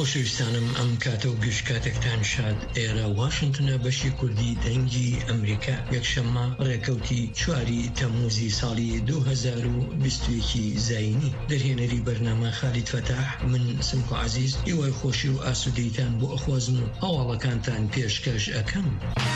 خۆشەویستانم ئەم کاتە و گشت کاتێکتان شاد. ئێرە واشنگتنە بەشی کوردی دەنگی ئەمریکا یەکشەممە ڕێکەوتی 4 تەمموزی ساڵی 2021 زاینی دەرهێنەری بەرنامە خالید فەتاح من سمکو عەزیز هیوای خۆشی و ئاسوودەیتان بۆ ئەخوازم و هەواڵەکانتان پێشکەش ئەکەم.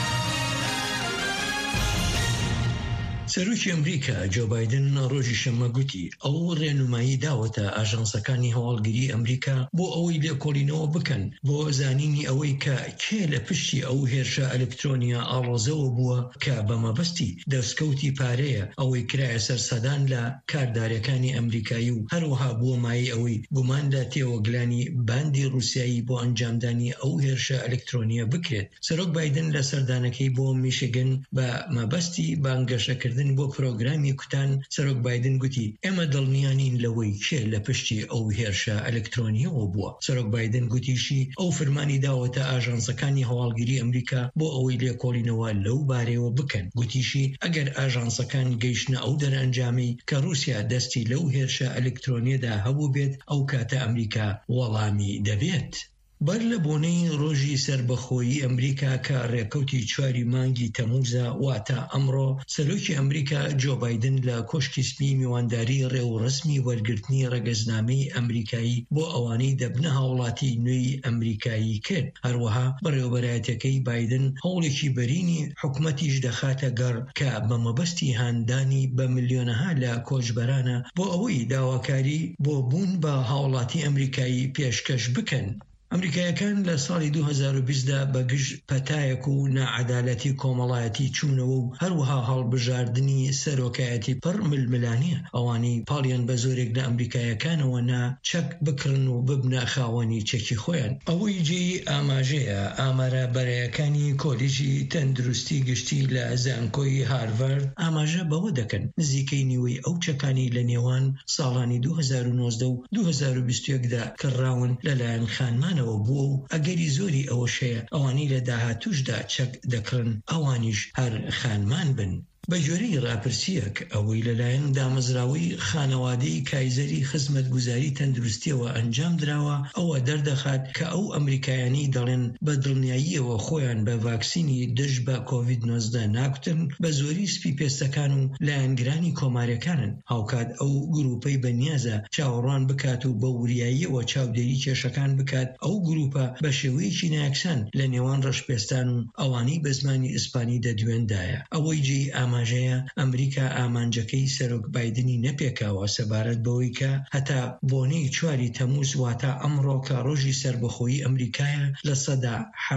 سەرۆکی ئەمریکا جۆ بایدن ڕۆژی شەممە گوتی ئەو ڕێنمایی داوەتە ئاژانسەکانی هەواڵگیری ئەمریکا بۆ ئەوەی لێکۆڵینەوە بکەن بۆ زانینی ئەوەی کە کێ لە پشتی ئەو هێرشە ئەلکترۆنیا ئاڵۆزەوە بووە کە بە مەبەستی دەستکەوتی پارەیە ئەوەی کرایە سەرسەدان لە کاردارەکانی ئەمریکایی و هەروەها بووە مای ئەوەی گومان لە تێوەگلانی باندی رووسایی بۆ ئەنجامدانی ئەو هێرشە ئەلکترۆنیە بکرێت. سەرۆک بایدن لە سەردانەکەی بۆ میشیگن بە مەبەستی بانگەشەکردن بۆ پرۆگرامی کوتان سەرۆک بایدن گوتی ئێمە دڵنیانین لەوەی کێ لە پشتی ئەو هێرشە ئەلکترۆنیەوە بووە. سەرۆک بایدن گوتیشی ئەو فەرمانی داوەتە ئاژانسەکانی هەواڵگیری ئەمریکا بۆ ئەوەی لێکۆڵینەوە لەو بارەوە بکەن. گوتیشی ئەگەر ئاژانسەکان گەیشتنە ئەو دەرەنجامی کە رووسیا دەستی لەو هێرشە ئەلکترۆنیەدا هەبوو بێت ئەو کاتە ئەمریکا وەڵامی دەبێت. بەر لە بۆنەی ڕۆژی سربەخۆیی ئەمریکا کە ڕێکەوتی 4 مانگی تەمموزە واتە ئەمڕۆ سەرۆکی ئەمریکا جۆ بایدن لە کۆشکی سپی میوانداری ڕێوڕسمی وەرگرتنی ڕێگەزنامەی ئەمریکایی بۆ ئەوانەی دەبنە هاوڵاتی نوێی ئەمریکایی کرد. هەروەها بەڕێوەبەرایەتەکەی بایدن هەوڵێکی بەرینی حکومەتیش دەخاتە گەڕ کە بە مەبەستی هاندانی بە ملیۆنەها لە کۆچبەرانە بۆ ئەوەی داواکاری بۆ بوون بە هاوڵاتی ئەمریکایی پێشکەش بکەن. ئەمریکایەکان لە ساڵی 2020دا بەگشت پەتایەک و نەعەدالەتی کۆمەڵایەتی چوونەوە و هەروەها هەڵبژاردننی سەرۆکایەتی پڕ ململانیە ئەوانەی پاڵیان بە زۆرێک لە ئەمریکایەکانەوە چەک بکڕن و ببنە خاوەنی چەکی خۆیان. ئەوەی جێی ئاماژەیە ئامارە بەرەیەکانی کۆلیژی تەندروستی گشتی لە زانکۆی هارڤارد ئاماژە بەوە دەکەن نزیکەی نیوەی ئەو چەکانی لە نێوان ساڵانی 2019 و 2021دا کڕاون لەلایەن خانمان بوو و ئەگەری زۆری ئەوەشەیە ئەوانی لە داهاتوشدا چەک دەکڕن ئەوانیش هەر خانمان بن. بە جۆرەی ڕاپرسیەک ئەوەی لەلایەن دامەزراوەی خانەوادەی کایزەری خزمەتگوزاری تەندروستیەوە ئەنجام درراوە ئەوە دەردەخات کە ئەو ئەمریکایانی دەڵێن بە دڵنیاییەوە خۆیان بە ڤاکسینی دژ بە کۆڤید-19 ناکوتن بە زۆری سپی پێستەکان و لایەنگرانی کۆماریەکانن. هاوکات ئەو گروپەی بەنیازە چاوەڕوان بکات و بە وریاییەوە چاودێری کێشەکان بکات ئەو گروپە بە شێوەیەکی ناکسان لە نێوان ڕەشپێستان و ئەوانەی بە زمانی ئیسپانی دەدوێندایە. ئەوەی جێی ئاماژەیە ئەمریکا ئامانجەکەی سەرۆک بایدنی نەپێکاوە سەبارەت بەوەی کە هەتا بۆنەی 4 تەمموز واتە ئەمڕۆ کە ڕۆژی سەربەخۆیی ئەمریکایە لە سەدا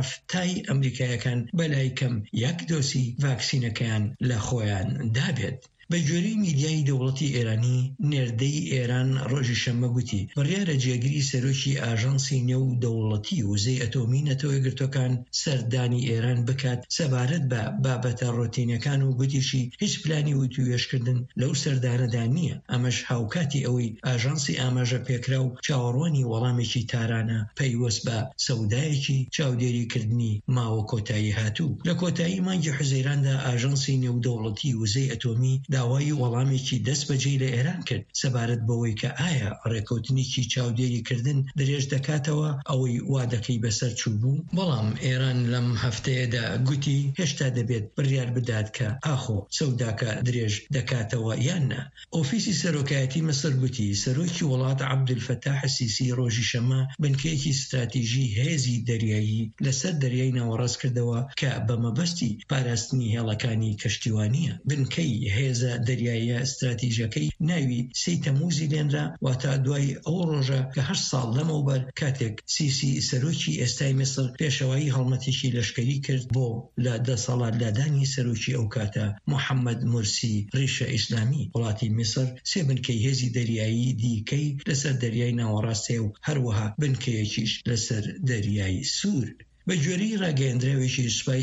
70 ئەمریکایەکان بەلای کەم 1 دۆسی ڤاکسینەکەیان لە خۆیان دابێت. بە جۆرەی میدیای دەوڵەتی ئێرانی نێردەی ئێران ڕۆژی شەممە گوتی بڕیارە جێگیری سەرۆکی ئاژانسی نێو دەوڵەتی وزەی ئەتۆمی نەتەوەی گرتوەکان سەردانی ئێران بکات سەبارەت بە بابەتە ڕۆتینەکان و گوتیشی هیچ پلانی وتوێشکردن لەو سەردانەدا نییە. ئەمەش هاوکاتی ئەوەی ئاژانسی ئاماژە پێکرا و چاوەڕوانی وەڵامێکی تارانە پەیوەست بە سەودایەکی چاودێریکردنی ماوە کۆتایی هاتوو. لە کۆتایی مانگی حوزەیراندا ئاژانسی نێو دەوڵەتی وزەی ئەتۆمی داوای وەڵامێکی دەست بەجێ لە ئێران کرد سەبارەت بەوەی کە ئایا ڕێکەوتنێکی چاودێریکردن درێژ دەکاتەوە ئەوەی وا دەکەی بەسەر چوو بوو. بەڵام ئێران لەم هەفتەیەدا گوتی هێشتا دەبێت بڕیار بدات کە ئاخۆ سەوداکە درێژ دەکاتەوە یان نا. ئۆفیسی سەرۆکایەتی مەسر گوتی سەرۆکی وڵات عەبدولفەتاح السیسی ڕۆژی شەممە بنکەیەکی استراتیژی هێزی دەریایی لەسەر دەریای ناوەڕاست کردەوە کە بە مەبەستی پاراستنی هێڵەکانی کەشتیوانیە. بنکەی هێزە دەریاییە استراتیژەکەی ناوی 3 تەمموزی لێنرا واتە دوای ئەو ڕۆژە کە 8 ساڵ لەمەوبەر کاتێک سیسی سەرۆکی ئێستای میسر پێشەوایی هەڵمەتێکی لەشکری کرد بۆ لە دەسەڵات لادانی سەرۆکی ئەو کاتە محەممەد مورسی ڕیشە ئیسلامی. وڵاتی میسر 3 بنکەی هێزی دەریایی دیکەی لەسەر دەریای ناوەڕاستێ و هەروەها بنکەیەکیش لەسەر دەریای سوور. بە جۆرەی ڕاگەیەندراوێکی سوپای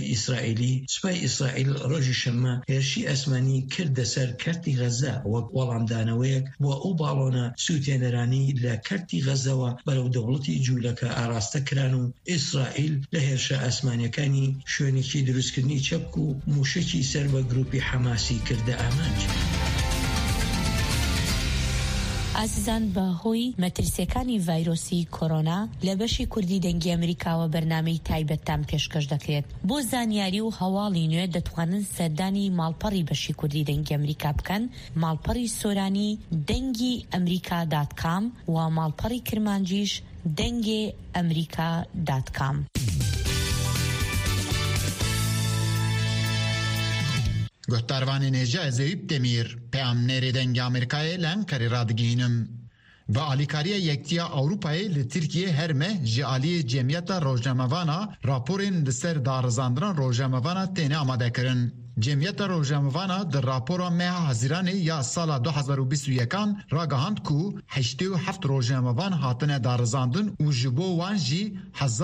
ئیسرائیل ڕۆژی شەممە هێرشی ئەسمانی کردە سەر کەرتی غەزە وەک وەڵامدانەوەیەک بۆ ئەو باڵۆنە سوتێنەرانی لە کەرتی غەزەوە بەرەو دەوڵەتی جوولەکە ئاراستە کران و ئیسرائیل لە هێرشە ئەسمانیەکانی شوێنێکی دروستکردنی چەپک و موشەکی سەر بە گروپی حەماسی کردە ئامانج. ئازیزان بەهۆی مەترسیەکانی ڤایرۆسی کۆرۆنا لە بەشی کوردی دەنگی ئەمریکاوە بەرنامەی تایبەتتان پێشکەش دەکرێت. بۆ زانیاری و هەواڵی نوێ دەتوانن سەردانی ماڵپەڕی بەشی کوردی دەنگی ئەمریکا بکەن، ماڵپەڕی سۆرانی دەنگی ئەمریکا.com و ماڵپەڕی کرمانجیش دەنگی ئەمریکا.com. گهتاروانی نێژا زەویب دەمیر پەیامنێری دەنگی ئەمریکایە لە ئەنکەرە ڕادگەینم و ئالیکاریە یەکتیا ئەوروپایە لە تورکیە هەرمە ji aliyê cemiyeta rojnamevana raporên li ser darızandina rojnamevana têne amadekirin. Cemiyeta rojnamevana di rapora meha Haziranê ya sala 2021 ragihand ku 87 rojnamevan hatine darizandin û ji bo wan jî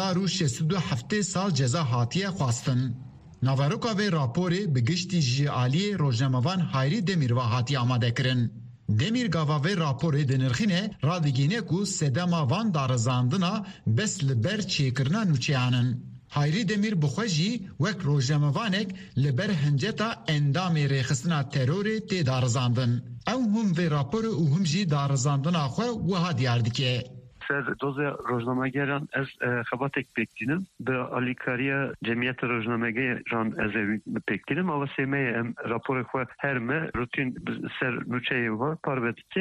1607 sal ceza hatiye xwastin. Navaroka vê raporê bi giştî ji aliyê rojnamevan Hayrî Demîr ve hatiye amadekirin. Demîr gava vê raporê dinirxîne radigîne ku sedema van darizandina bes li ber çêkirina nûçeyanin. Hayrî Demîr bi xwe jî wek rojnamevanek li ber hinceta endamê rêxistina terorê tê darizandin. Ew hûn vê raporê û hûn jî darizandina xwe wiha diyar dike. سر دوزه روزنامه‌گران از خباتک بکتینم به آلیکاریا جمعیت روزنامه‌گران از بکتینم اما سیمه راپور خو هر ما روتین سر نوچه و پاربتین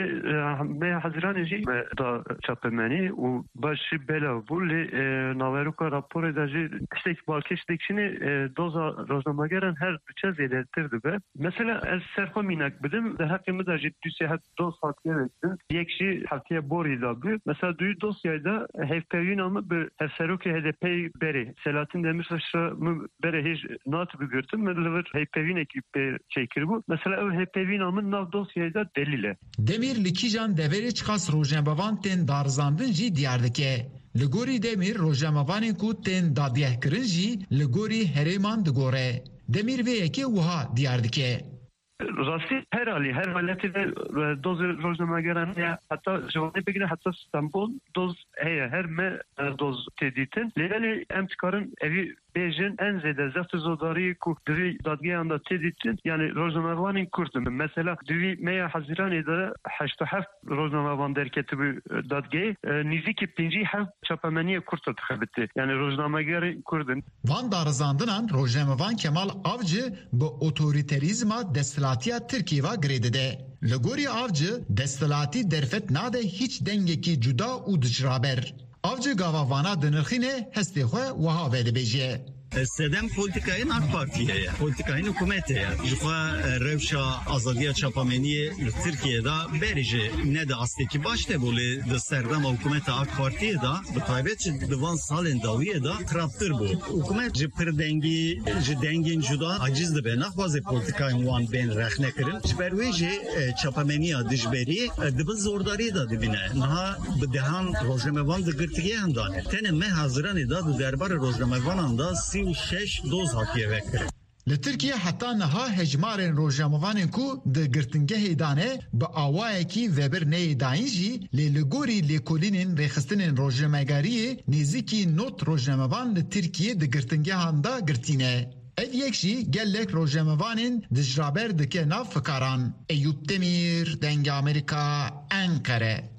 همه حاضران جی دا چاپمنی و باش بلا بول ناوروکا راپور داجی کشتک بالکش دکشینی دوزه روزنامه‌گران هر چه زیادتر دبه مثلا از سرخو مینک بدم ده حقیقت داجی دوسیه هات دو ساعتیه بکتین یکشی هفته بوری دابی mesela düğü dosyayda HDP'nin ama bir eseroki HDP beri Selahattin Demirtaş'a mı beri hiç not bir gördüm mesela HDP'nin ekip çekir bu mesela o HDP'nin ama nav dosyayda delile Demir likijan deveri çıkas rojnamevan ten darzandın jî diyardike li gorî Demir rojnamevanên ku tên dadiyehkirin jî li gorî herêman digore Demir vê yekê wiha diyar dike Rasti her hali, her haleti de doz roznamegeren ya hatta cevabı bugün hatta İstanbul doz her me doz teditin. Leyli emtikarın evi bejin en zede zafı zodari ku düvi dadgeyanda teditin yani roznamevanin kurtum. Mesela düvi meya Haziran ede 87 roznamevan derketi bu dadgey niziki pinci haf çapamaniye kurta tıkhabitti. Yani roznamegerin kurdun. Van darzandınan roznamevan Kemal Avcı bu otoriterizma destilatiya Türkiye va gredede. Legori Avcı destilati derfet nade hiç dengeki cuda u dicraber. Avcı gava vana dınırxine heste xwe wiha vedibêje. Sedem politikayın AK Parti'ye, politikayın hükümete, jixwe rewşa azadiya çapameniyê li Tirkiyeyê berî ne de asteki baş te bolê di serdema hükümeta AK Parti'ye da bi taybet di van salên dawiyê da xirabtir bû. Hükümet ji pir dengî ji dengên cuda aciz dibe naxwaze politikayên wan bên rexnekirin. Ji ber wê jî çapameniya dijberî dibin zordarî da dibîne. Niha bi dehan rojnamevan di girtigiyan da tenê me Haziranê da di derbarê rojnamevanan da 36 doz hatiye vekirin. Li Tirkiye heta niha hejmarên rojnamevanên ku di girtingehê dane bi awayekî vebir neyê dayîn jî lê li gorî lêkolînên rêxistinên rojnamegeriyê nêzîkî not rojnamevan li Tirkiye di girtingehan da girtîne. Ev yek jî gelek rojnamevanên dijraber dike nav fikaran. Eyüp Demir, Dengê Amerîka, Ankara.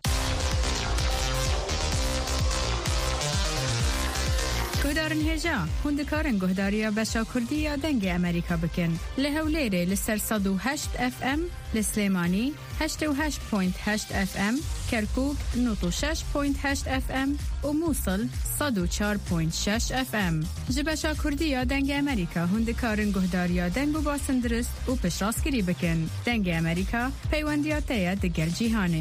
گهدارن هجا هندکارن گهداریا بشا کردی یا دنگ امریکا بکن لهولیره لسر 108 FM لسلیمانی 88.8 FM کرکوک 96.8 FM و موصل 104.6 FM جبشا کردی یا دنگ امریکا هندکارن گهداریا دنگ و باسندرست و پشراسکری بکن دنگ امریکا پیوندیاتیا دگر جیهانه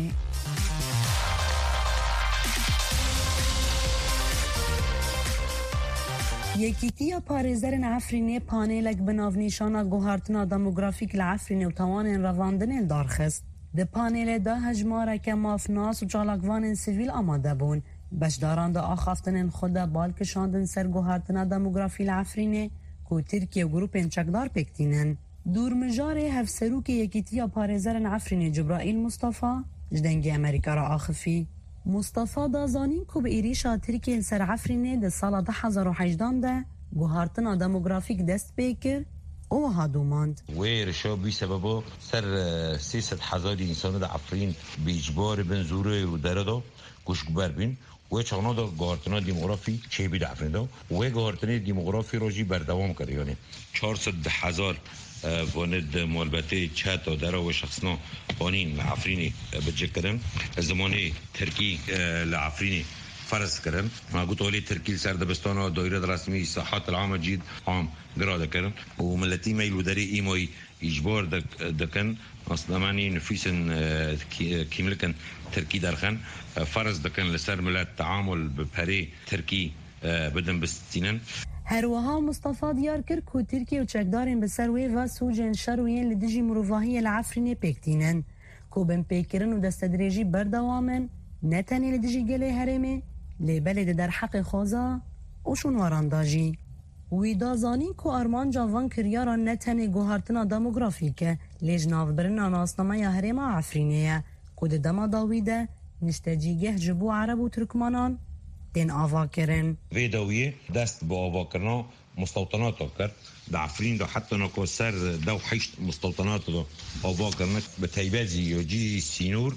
یکیتیا پارێزەرن عفرینێ پانێلek bi navnîşana guhartina demografîk li Efrînê û tawanên revandinê darxist. Di panêlê de hejmareke mafnas û çalakvanên sivîl amade bûn. Beşdaran da axaftinên xwe de bal kişandin ser guhartina demografî li Efrînê ku Tirkiye grûpên çekdar pêktînin. Dûrmijarê hevserûkê yekîtiya parêzerên Efrînê Cibraîl Mustafa ji dengê Amerîka ra axifî. Mustafa da zanîn ku bi êrişa Tirkiye li ser Efrînê di sala 2018 de guhartina demografîk dest pê kir او هادوماند ويرشو بسببه سر 300,000 انسان در عفرین بیجبار بنزوره و درده کشکبر بین و چانا دا گارتنا دیموگرافی چه بید عفرین دا و گارتنا دیموگرافی روزی بردوام کرده یعنی 400,000 واند مالبته چات و درا و شخصنا قانین لعفرینی بجه کردن زمانی ترکی لعفرینی فرض کردن ما قلت ولي تركيز سر دبستان و دایره رسمی صحت العامه جدید عام گراده کردن و ملتی میل و دری ایمای اجبار دکن اصلا معنی نفیسن کیملکن ترکی درخن فرض دکن لسر ملت تعامل بپری ترکی بدن بستینن هروها مصطفى دیار کرد که ترکیه و چکدارین بسر وی و سوجن شروین لدیجی مروفاهی العفرین پیکتینن که بن پیکرن و دستدریجی بردوامن نتنی لدیجی گلی هرمه لیبل در حق خوزا اوشون وارانداجی وی دازانی که ارمان جوان کریارا نتنی گوهرتنا دموگرافیکه لیج نافبرن آناسنامه یا هرم عفرینه که ده دما داویده نشتجیگه جبو عرب و ترکمانان دین آوا کرن ویداویه دست با آوا کرنا مستوطنات کرد در عفرین دا حتی نکو سر دو حیشت مستوطنات دا آوا کرنا به تیبازی یا جی سینور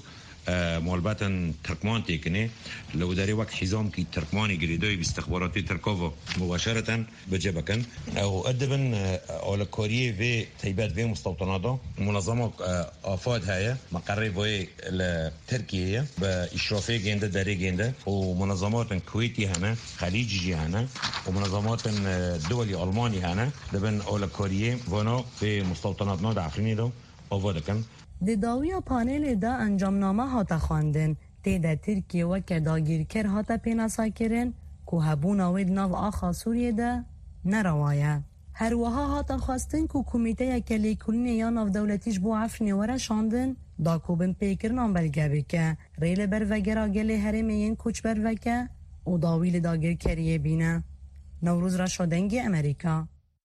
مالباتن ترکمان تیکنه لو داری وقت حزام کی ترکمانی گریدوی باستخباراتی ترکاوا مباشرتا بجبکن او ادبن اولکاریه و تیبات و مستوطناتا منظمه آفاد هایا مقرر وی ترکیه با اشرافی گنده داری گنده و منظمات کویتی هنه خلیجی هنه و منظمات دولی آلمانی هنه دبن اولکاریه وانا و مستوطناتنا در عفرینی دو آوادکن د داویا پانل دا انجامنامه هاتا خواندن تیدا ترکیه و که داگیرکر هاتا پیناسا کرن که هبون آوید ناو آخا سوریه دا نروایه. هر وها هاتا خواستن که کمیته کلی کلین یا ناو دولتیش بو عفرین وره شاندن دا کوبن پیکرن آن بلگه بکه ریل بر وگرا گلی هرمین کچ بر وکه و داویل داگیرکریه بینه. نوروز را شدنگی امریکا.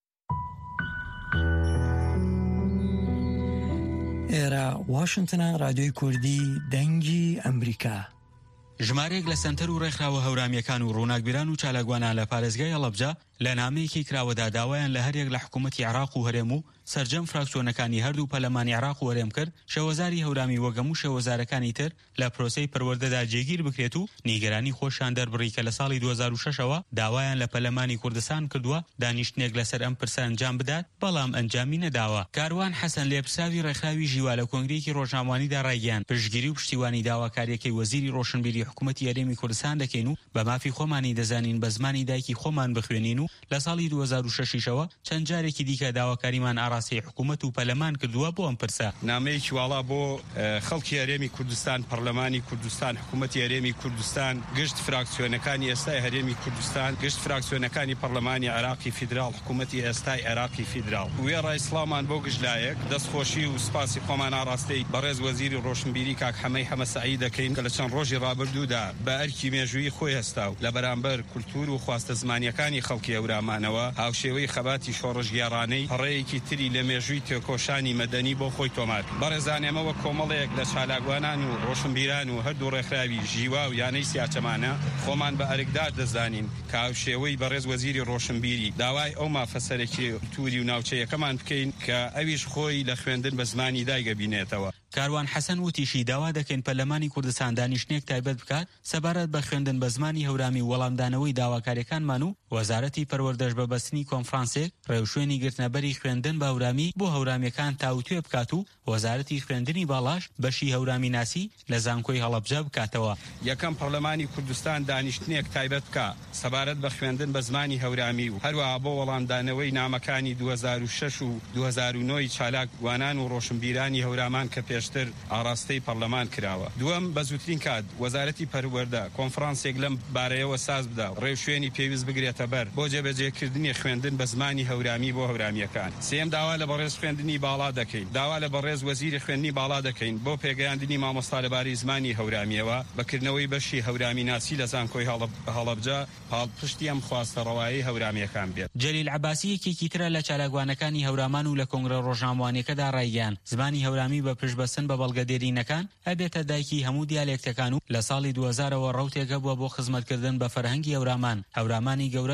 ئێرە واشنگتنە رادیۆی کوردی دەنگی ئەمریکا ژمارەیەک لە سەنتەر و ڕێکخراوە هەورامیەکان و ڕووناکبیران و چالاکوانان لە پارێزگای هەڵەبجە لە نامەیەکی کراوەدا داوایان لە هەرێک لە حکوومەتی عێراق و هەرێم و سەرجەم فراکسیۆنەکانی هەردوو پەرلەمانی عێراق و هەرێم کرد شێوەزاری هەورامی وەگەموو شێوەزارەکانی تر لە پرۆسەی پەروەردەدا جێگیر بکرێت و نیگەرانی خۆشیان دەربڕی کە لە ساڵی 2006ەوە داوایان لە پەرلەمانی کوردستان کردووە دانیشتنێک لەسەر ئەم پرسە ئەنجام بدات بەڵام ئەنجامی نەداوە. کاروان حەسەن لێپرساوی ڕێکخراوی ژیوا لە کۆنگرەیەکی ڕۆژنامەوانیدا ڕایگەیاند پشتگیری و پشتیوانی داواکاریەکەی وەزیری ڕۆشنبیری حکوومەتی هەرێمی کوردستان دەکەین و بە مافی خۆمانی دەزانین بە زمانی دایکی خۆمان بخوێنین و لە ساڵی 2006ەوە چەند جارێکی دیکە داواکاریمان ئاڕاستی حکوومەت و پەرلەمان کردووە بۆ ئەم پرسە. نامەیەکی واڵا بۆ خەڵکی هەرێمی کوردستان پەرلەمانی کوردستان حکوومەتی هەرێمی کوردستان گشت فراکسیۆنەکانی ئێستای هەرێمی کوردستان گشت فراکسیۆنەکانی پەرلەمانی عێراقی فیدرال حکوومەتی ئێستای عێراقی فیدرال وێڕای ئیسلامان بۆ گشتلایەک دەستخۆشی و سپاسی خۆمان ئاڕاستەی بەڕێز وەزیری ڕۆشنبیری کاک حەمەی حەمەسەعید دەکەین کە لە چەند ڕۆژی ڕابردوودا بە ئەرکی مێژووی خۆی هەستا و لە بەرامبەر کولتور و خواستە زمانیەکانی خەڵکی هەورامانەوە هاوشێوەی خەباتی شۆڕژگێڕانەی هەڕەیەکی تری لە مێژووی تێکۆشانی مەدەنی بۆ خۆی تۆمار بەڕێزانێمەوە کۆمەڵەیەک لە چالاکوانان و ڕۆشنبیران و هەردوو ڕێکخراوی ژیوا و یانەی سیاچەمانە خۆمان بە ئەرکدار دەزانین کە هاوشێوەی بەڕێز وەزیری ڕۆشنبیری داوای ئەو مافەسەرێکی توری و ناوچەیەکەمان بکەین کە ئەویش خۆی لە خوێندن بە زمانی دایگە بینێتەوە. کاروان حەسەن وتیشی داوا دەکەین پەرلەمانی کوردستان دانیشتنێک تایبەت بکات سەبارەت بە خوێندن بە زمانی هەورامی وەڵامدانەوەی داواکاریەکانمان و وەزارەتی پەروەردەش بەبەستنی کۆنفرانسێک ڕێوشوێنی گرتنەبەری خوێندن بە هەورامی بۆ هەورامیەکان تاوتوێ بکات و وەزارەتی خوێندنی باڵاش بەشی هەورامی ناسی لە زانکۆی هەڵەبجە بکاتەوە. یەکەم پەرلەمانی کوردستان دانیشتنێک تایبەت بکە سەبارەت بە خوێندن بە زمانی هەورامی و هەروەها بۆ وەڵامدانەوەی نامەکانی 2006 و 2009 چالاکوانان و ڕۆشنبیرانی هەورامان کە پێشتر ئاڕاستەی پەرلەمان کراوە. دووەم بە زووترین کات وەزارەتی پەروەردە کۆنفرانسێک لەم بارەیەوە ساز بدا و ڕێوشوێنی پێویست بگرێتە بەر بۆ جێبەجێکردنی خوێندن بە زمانی هەورامی بۆ هەورامیەکان. سێم داوا لە بەڕێز خوێندنی باڵا دەکەین. داوا لە بەڕێز وەزیری خوێندنی باڵا دەکەین بۆ پێگەیاندنی مامۆستا لەبارەی زمانی هەورامیەوە بەکردنەوەی بەشی هەورامی ناسی لە زانکۆی هەڵەبجە پاڵپشتی ئەم خواستە ڕەوایی هەورامیەکان بێت. جەلیل عەباسی یەکێکی ترە لە چالاکوانەکانی هەورامان و لە کۆنگرە ڕۆژنامەوانیەکەدا ڕایگەیاند زمانی هەورامی بە پشتبەستن بە بەڵگەدێرینەکان ئەبێتە دایکی هەموو دیالێکتەکان و لە ساڵی 2000ەوە ڕەوتێکە بووە بۆ خزمەتکردن بە فەرهەنگی هەورامانی گەورە جوگرافیە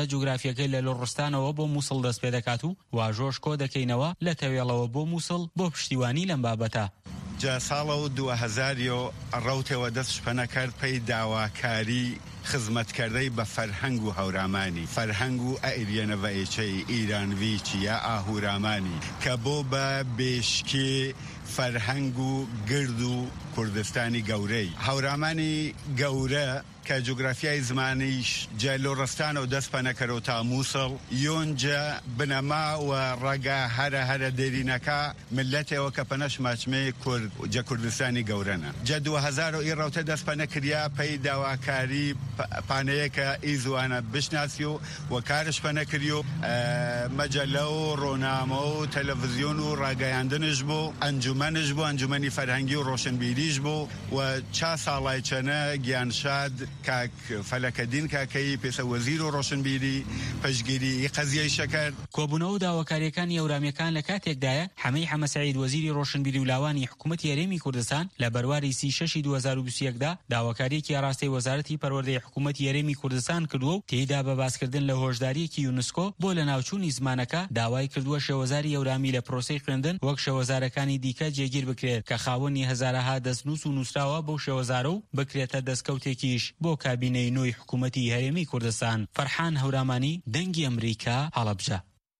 بەشێکەکەی لە لۆڕستانەوە بۆ مووسڵ دەست پێ دەکات و واژۆش کۆ دەکەینەوە لە تەوێڵەوە بۆ مووسڵ بۆ پشتیوانی لەم بابەتە. جا ساڵە و 2000 ڕەوتەوە دەست شپەنە کرد پێی داواکاری خزمەتکردەی بە فەرهەنگ و هەورامانی فەرهەنگ و ئەئیریەنەڤەیەچەی ئیرانڤیچی یا ئاهورامانی کە بۆ بە بێشکی فەرهەنگ و گرد و کوردستانی گەورەی هەورامانی گەورە کە جوگرافیای زمانیش جا لۆڕستانە و دەست پەنەکەرەوە تا مووسڵ یۆنجا بنەما و ڕەگا هەرە دێرینەکە ملەتەوە کە پەنەش ماچمەی کورد جا کوردستانی گەورەنە جا 2000 ڕەوتە دەست پەنەکریا پەی داواکاری پانەیەکە ئیزوانە بشناسی و کارش پەنەکردی و مەجەلە و ڕۆنامە و تەلەڤیزیۆن و ڕاگەیاندنش بوو ئەنجومەنش بوو ئەنجومەنی فەرهەنگی و ڕۆشنبیریش بوو و چا ساڵای چەنە گیانشاد کاک فەلەکەدین کاکەی پێسە وەزیر و ڕۆشنبیری پەشگیری قەزیەی شەکرد. کۆبوونەوە و داواکاریەکانی ئەورامەکان لە کاتێکدایە حەمەی حەمەسەعید وەزیری ڕۆشنبیری و لاوانی حکوومەتی هەرێمی کوردستان لە بەرواری 36 2021دا داواکاریەکی ڕاستی وەزارەتی پەروەردەی حکوومەتی هەرێمی کوردستان کردووە و تێیدا بە باسکردن لە هۆشداریەکی یونسکۆ بۆ لە ناوچوونی زمانەکە داوای کردووە شێوەزاری ئەورامی لە پرۆسەی خوێندن وەک شێوەزارەکانی دیکە جێگیر بکرێت کە خاوەنی هەزارەها دەستنووس و نووسراوە بۆ شێوەزارە و بکرێتە دەستکەوتێکیش بۆ کابینەی نوێی حکوومەتی هەرێمی کوردستان. فەرحان هەورامانی، دەنگی ئەمریکا، هەڵەبجە.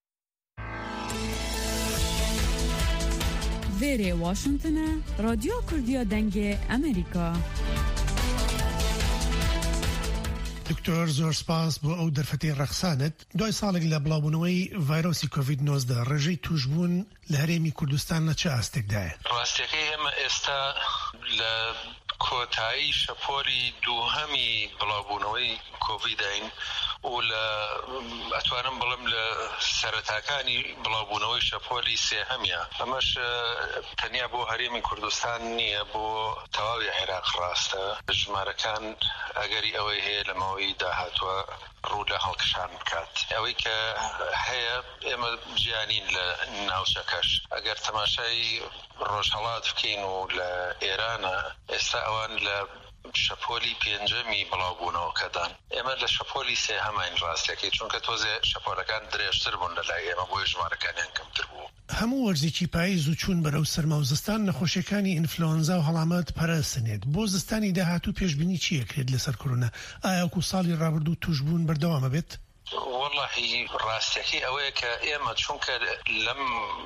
وێرێ واشنگتنە، رادیۆ کوردیە دەنگی ئەمریکا. دکتۆر زۆر سپاس بۆ ئەو دەرفەتی ڕەخسانت. دوای ساڵێک لە بڵاوبوونەوەی ڤایرۆسی کۆڤید-19 ڕێژەی توشبوون لە هەرێمی کوردستان لە چه ئاستێکدایە؟ ڕاستیەکەی ئێمە ئێستا لە کۆتایی شەپۆلی دووهەمی بڵاوبوونەوەی کۆڤیدین و لە ئەتوانم بڵم لە سەرەتاکانی بڵاوبوونەوەی شەپۆلی سێهەمیە. ئەمەش تەنیا بۆ هەرێمی کوردستان نییە، بۆ تەواوی عێراق ڕاستە. ژمارەکان ئەگەری ئەوەی هەیە لە ماوەی داهاتوە ڕوو لە هەڵکشان بکات. ئەوەی کە هەیە ئێمە گیانین لە ناوچەکەش. ئەگەر تەماشای ڕۆژهەڵات بکەین و لە ئێرانە ئێستا ئەوان لە شەپۆلی پێنجەمی بڵاوبوونەوەکەدان، ئێمە لە شەپۆلی سێهەمین ڕاستیەکەی، چونکە تۆزێ شەپۆلەکان درێژتر بوون لە لای ئێمە بۆی ژمارەکانیان کەمتر بوو. هەموو وەرزێکی پاییز و چوون بەرەو سەرما و زستان نەخۆشیەکانی ئینفلۆنزا و هەڵامەت پەرەسەنێت. بۆ زستانی داهاتوو پێشبینی چیەکرێت لەسەر کۆرۆنا؟ ئایا وەکو ساڵی ڕابردوو توشبوون بەردەوامە بێت؟ واللهی ڕاستیەکەی ئەوەیە کە ئێمە چونکە لەم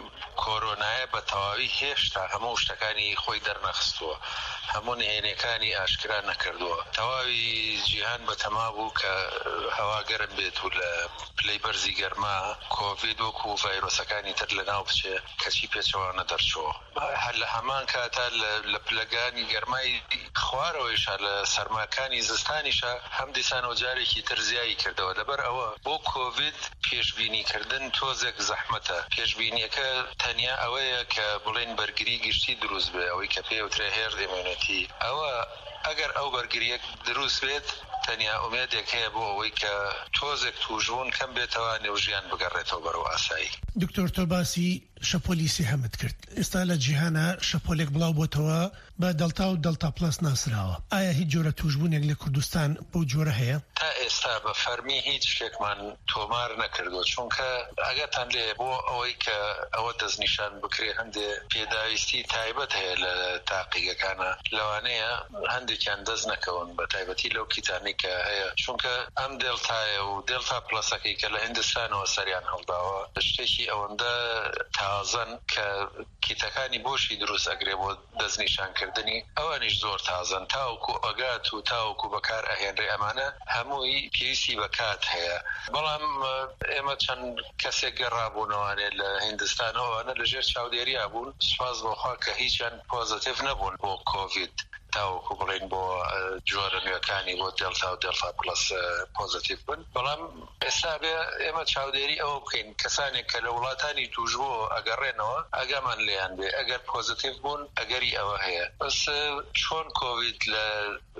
کۆرۆنایە بە تەواوی هێشتا هەموو شتەکانی خۆی دەرنەخستووە، هەموو نهێنیەکانی ئاشکرا نەکردووە. تەواوی جیهان بە تەما بوو کە هەوا گەرم بێت و لە پلەی بەرزی گەرما کۆڤید وەکو ڤایرۆسەکانی تر لەناو بچێ، کەچی پێچەوانە دەرچووە. هەر لە هەمان کاتا لە پلەگانی گەرمای خوارەوەیشە لە سەرماکانی زستانیشە هەم دیسانەوە جارێکی تر زیایی کردەوە. لەبەر ئەوە بۆ کۆڤید پێشبینیکردن تۆزێک زەحمەتە. پێشبینیەکە تەنیا ئەوەیە کە بڵێن بەرگری گشتی دروست بێ، ئەوەی کە پێوترێ هێرد ئیمونیتی. ئەوە ئەگەر ئەو بەرگریەک دروست بێت تەنیا ئومێدێک هەیە بۆ ئەوەی کە تۆزێک توژبوون کەم بێتەوە نێوژیان بگەڕێتەوە بەرەو ئاسایی. دکتۆر تۆ باسی شەپۆلی سێهەمت کرد. ئێستا لە جیهانە شەپۆلێک بڵاو بۆتەوە بە دڵتا و دڵتا پلس ناسراوە. ئایا هیچ جۆرە توشبوونێک لە کوردستان بۆ جۆرە هەیە؟ تا ئێستا بە فەرمی هیچ شتێکمان تۆمار نەکردو، چونکە ئەگەتان لێ بۆ ئەوەی کە ئەوە دەستنیشان بکرێ هەندێ پێداویستی تایبەت هەیە لە تاقیگەکانە، لەوانەیە هەندێکیان دەست نەکەون بە تایبەتی لەو کیتانی کە هەیە، چونکە ئەم دڵتایە و دڵتا پلسەکەی کە لە هیندستانەوە سەریان هەڵداوە شتێکی ئەوەندە تازەن کە کیتەکانی بۆشی دروست ئەگرێ بۆ دەستنیشانکردنی ئەوانیش زۆر تازەن، تاوەکو ئەگات و تاوەکو بەکار ئەهێنرێ. ئەمانە هەمووی پێویستی بەکات هەیە. بەڵام ئێمە چەند کەسێک گەڕابوونەوەوانێ لە هیندستانەوەوانە لەژێر چاودێریا بوون، سوپاس بۆخوا کە هیچیان پۆزتیڤ نەبوون بۆ کۆڤید، تاوەکو بڵێن بۆ جۆرە نوێەکانی بۆ دڵتا و دڵتا پلس پۆزتیڤ بن. بەڵام ئێستا بێ ئێمە چاودێری ئەوە بکەین کەسانێک کە لە وڵاتانی توشبووە ئەگەڕێنەوە ئەگامان لێیان بێ، ئەگەر پۆزتیڤ بوون ئەگەری ئەوە هەیە. بەس چۆن کۆڤید لە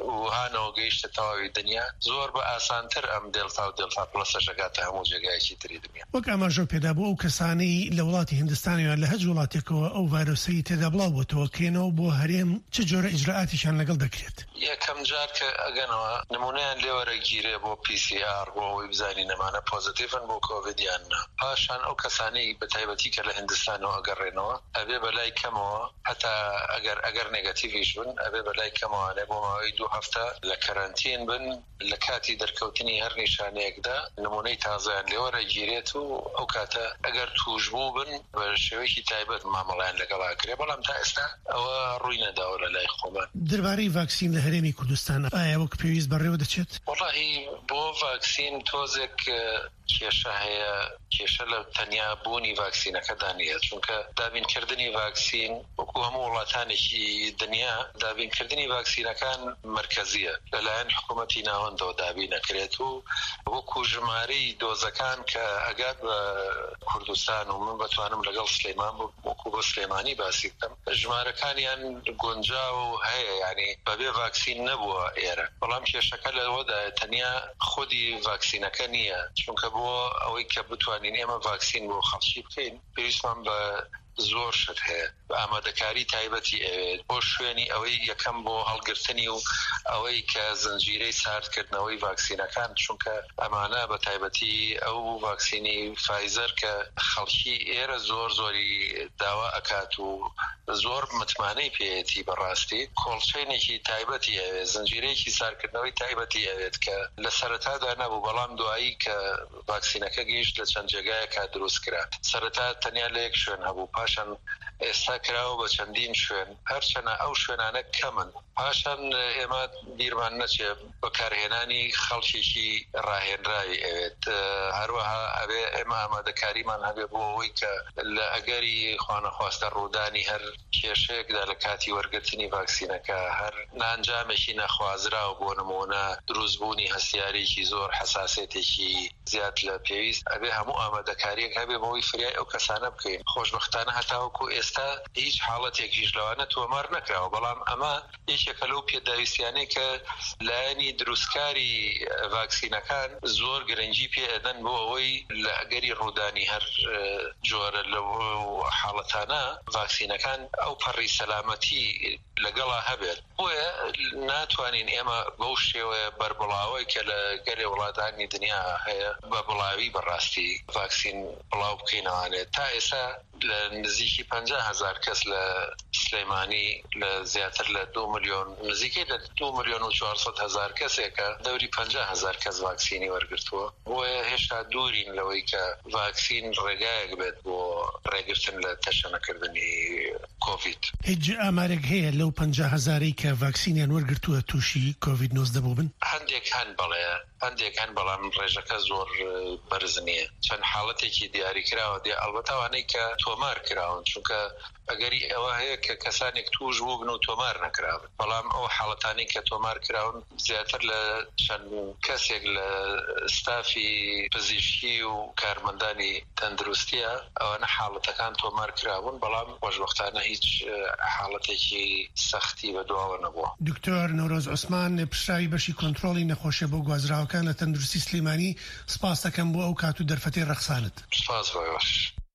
وهانەوە گەیشتە تەواوی دنیا زۆر بە ئاسانتر ئەم دێڵتا و دێڵتا پڵەسە ژەگاتە هەموو جێگایەکی تری دنیا. وەک ئاماژە پێدا بوو ئەو کەسانەی لە وڵاتی هیندستانیان لە هەج وڵاتێکەوە ئەو ڤایرۆسەی تێدا بڵاو بۆتەوە کێنەوە بۆ هەرێم چ جۆرە ئیجراعاتیشان لەگەڵ دەکرێت؟ یەکەم جار کە ئەگەنەوە نمونەیان لێوەرەگیرێ بۆ PCR بۆ ئەوەی بزانی نەمانە پۆزیتیڤن بۆ کۆڤیدیان نا پاشان ئەو کەسانەی بەتایبەتی کە لە هیندستانەوە ئەگەڕێنەوە ئەبێ بەلای کەمەوە هەتا ئەگەر نێگاتیڤیش بن ئەبێ بەلای کەمەوانێ بۆ ماوەی 2 هەفتە لە کەرەنتین بن لە کاتی دەرکەوتنی هەر نیشانەیەکدا نمونەی تازایان لێوەرەگیرێت و ئەو کاتە ئەگەر توشبوو بن بە شێوەیەکی تایبەت مامەڵیان لەگەڵاکرێ بەڵام تا ئێستا ئەوە ڕووی نەداوە لە لای خۆمان. دەربارەی ڤاکسین لە هەرێمی کوردستان ئایا وەک پێویست بەڕێوە دەچێت؟ وەڵاهی بۆ ڤاکسین تۆزێک کێشە هەیە کێشە لە تەنیا بوونی ڤاکسینەکەدا نیە چونکە دابینکردنی ڤاکسین وەکو هەموو وڵاتانێکی دنیا دابینکردنی ڤاکسینەکان مرکزیە لەلایەن حکوومەتی ناوەندەوە دابین نەکرێت و وەکو ژمارەی دۆزەکان کە ئەگات بە کوردستان و من بەتوانم لەگەڵ سلێمان وەکو بە سلێمانی باسی بکەم ژمارەکانیان گونجاو هەیە یعنی بەبێ ڤاکسین نەبووە ئێرە بەڵام کێشەکە لەوەدا تەنیا خودی ڤاکسینەکە نییە چونکە بۆ ئەوەی کە بتوانین ئێمە ڤاکسین بۆ خەڵکی بکەین پێویستمان بە زۆر شت هەیە ئامادەکاری تایبەتی ئەوێت بۆ شوێنی ئەوەی یەکەم بۆ هەڵگرتنی و ئەوەی کە زنجیرەی ساردکردنەوەی ڤاکسینەکان چونکە ئەمانە بە تایبەتی ئەو ڤاکسینی فایزەر کە خەڵکی ئێرە زۆری داوا ئەکات و زۆر متمانەی پێیەتی بەڕاستی کۆڵچینێکی تایبەتی ئەوێت زنجیرەیەکی ساردکردنەوەی تایبەتی ئەوێت کە لە سەرەتادا نەبوو بەڵام دوایی کە ڤاکسینەکە گەیشت لە چەند جێگایەکە دروست کرا سەرەتا تەنیا لە یەک شوێن هەبوو پاشان ئێستا کراوە بە چەندین شوێن هەرچەنە ئەو شوێنانە کەمن پاشان ئێمە بیرمان نەچێ بەکارهێنانی خەڵکێکی ڕاهێنراوی ئەوێت هەروەها ئەبێ ئێمە ئامادەکاریمان هەبێ بۆ ئەوەی کە لە ئەگەری خوانەخواستە ڕوودانی هەر کێشەیەکدا لە کاتی وەرگرتنی ڤاکسینەکە هەر نانجامێکی نەخوازراوە بۆ نمونە دروستبوونی هەستیارێکی زۆر حساسێتێکی زیاد لە پێویست ئەبێ هەموو ئامادەکاریەک هەبێ بۆەوەی فریای ئەو کەسانە بکەین خۆشبەختانە هەتاوەکو ئێستا هیچ حاڵەتێکیش لەوانە تۆمار نەکراوە بەڵام ئەمە یەکێکە لەو پێداویستیانەی کە لایەنی دروستکاری ڤاکسینەکان زۆر گرنگی پێ ئەدەن بۆ ئەوەی لە ئەگەری ڕوودانی هەر جۆرە لەو حاڵەتانە ڤاکسینەکان ئەو پەڕی سەلامەتی لەگەڵا هەبێت بۆیە ناتوانین ئێمە بەو شێوەیە بەربڵاوی کە لە گەلێ وڵاتانی دنیا هەیە بە بڵاوی بەڕاستی ڤاکسین بڵاو بکەینەوانێت تا ئێستا لە نزیکی 50,000 کەس لە سلێمانی لە زیاتر لە 2 ملیۆن نزیکەی لە 2 ملیۆن و 400,000 کەسێکە دەوری 50,000 کەس ڤاکسینی وەرگرتووە بۆیە هێشتا دوورین لەوەی کە ڤاکسین ڕێگایەک بێت بۆ ڕێگرتن لە تەشەنەکردنی کۆڤید. هیچ ئامارێک هەیە لەو 50,000 کە ڤاکسینیان وەرگرتووە تووشی کۆڤید 19 بووبن؟ هەندێک هەن بەڵێ هەندێک هەن بەڵام ڕێژەکە زۆر بەرز نییە چەند حاڵەتێکی دیاریکراوە دێ ئەلبەتاوانەی کە تۆمار کراون چونکە ئەگەری ئەوە هەیە کە کەسانێک توش بوو بن و تۆمار نەکراون بەڵام ئەو حاڵەتانی کە تۆمار کراون زیاتر لە چەند کەسێک لە ستافی پزیشکی و کارمەندانی تەندروستیە ئەوانە حاڵەتەکان تۆمار کراون بەڵام خۆشبەختانە هیچ حاڵەتێکی سەختی بەدواوە نەبووە. دکتۆر نەورۆز عوسمان پشتراوی بەشی کۆنتڕۆڵی نەخۆشیە بۆ گوازراوەکان لە تەندروستی سلێمانی سپاس دەکەم بۆ ئەو کات و دەرفەتەی ڕەخسانت. سپاس بۆ باش.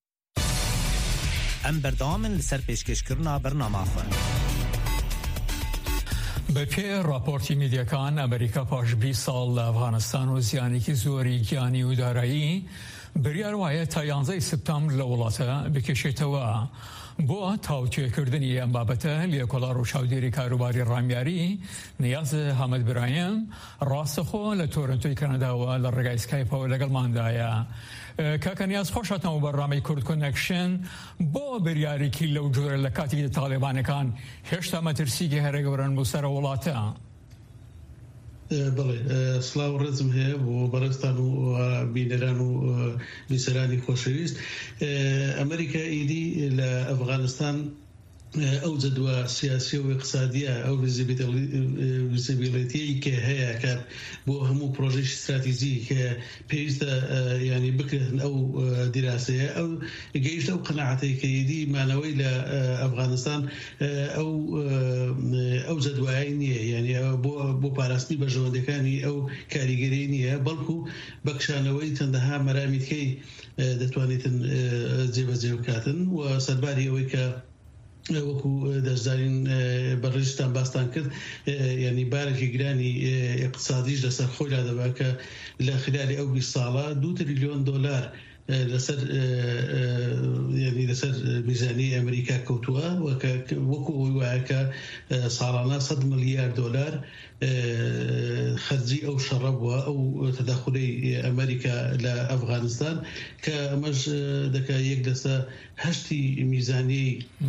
ئەم بەردەوامن لەسەر پێشکەشکردنا بەرنامەخۆن. بەپێ راپۆرتی میدیەکان ئەمریکا پاش 20 ساڵ لە ئەفغانستان و زیانێکی زۆری گیانی و دارایی بریار وایە تا 11 سپتامبر لە وڵاتە بکێشێتەوە بۆ تاوتوێکردنی ئەم بابەتە لێکۆڵا ڕۆژهاودێری کاروباری ڕامیاری نیاز حەمەد برایم ڕاستەخۆ لە تۆرنتۆی کەنەداوە لە ڕێگای سکایپەوە لەگەڵماندایە. کاکە نیاز خۆشەتەوە بەڕامەی کورد کۆنەکشن بۆ بریارێکی لەو جۆرە لە کاتی تاڵێبانەکان هێشتا مەترسیکی هەرە گەورەن بۆ سەرە وڵاتە. بڵێ سلااو ڕێزم هەیە بۆ بەڕێستان و بینەران و بیسەرانی خۆشەویست. ئەمریکا ئیدی لە ئەفغانستان ئەو جەدوە سیاسی و اقتصادیە ئەو ویزیبیلیتی کە هەیە کە بۆ هەموو پرۆژێکی استراتیژی کە پێویستە ینی بکرێن ئەو دیراسەیە ئەو گەیشتە ئەو قەناعەتەی کە ئیدی مانەوەی لە ئەفغانستان ئەو جەدوایی نییە یعنی بۆ پاراستنی بەژەوەندەکانی ئەو کاریگەری نییە بەڵکو بەکشانەوەی چەندەها مەرامیتکەی دەتوانێتن جێبەجێ بکاتن و سەرباری ئەوەی کە وەکو دەستدارین بەڕێژتان باستان کرد ینی بارێکی گرانی اقتصادیش لەسەر خۆیدا دەبا کە لە خلالی ئەو 20 ساڵە 2 تریلیۆن دۆلار لەسەر میزانی ئەمریکا کەوتووە وەکو ئەوی وایە کە ساڵانە 100 ملیار دۆلار خەرجی ئەو شەڕە بووە ئەو تەداخلی ئەمریکا لە ئەفغانستان کە ئەمەش دەکا 1/8 میزانی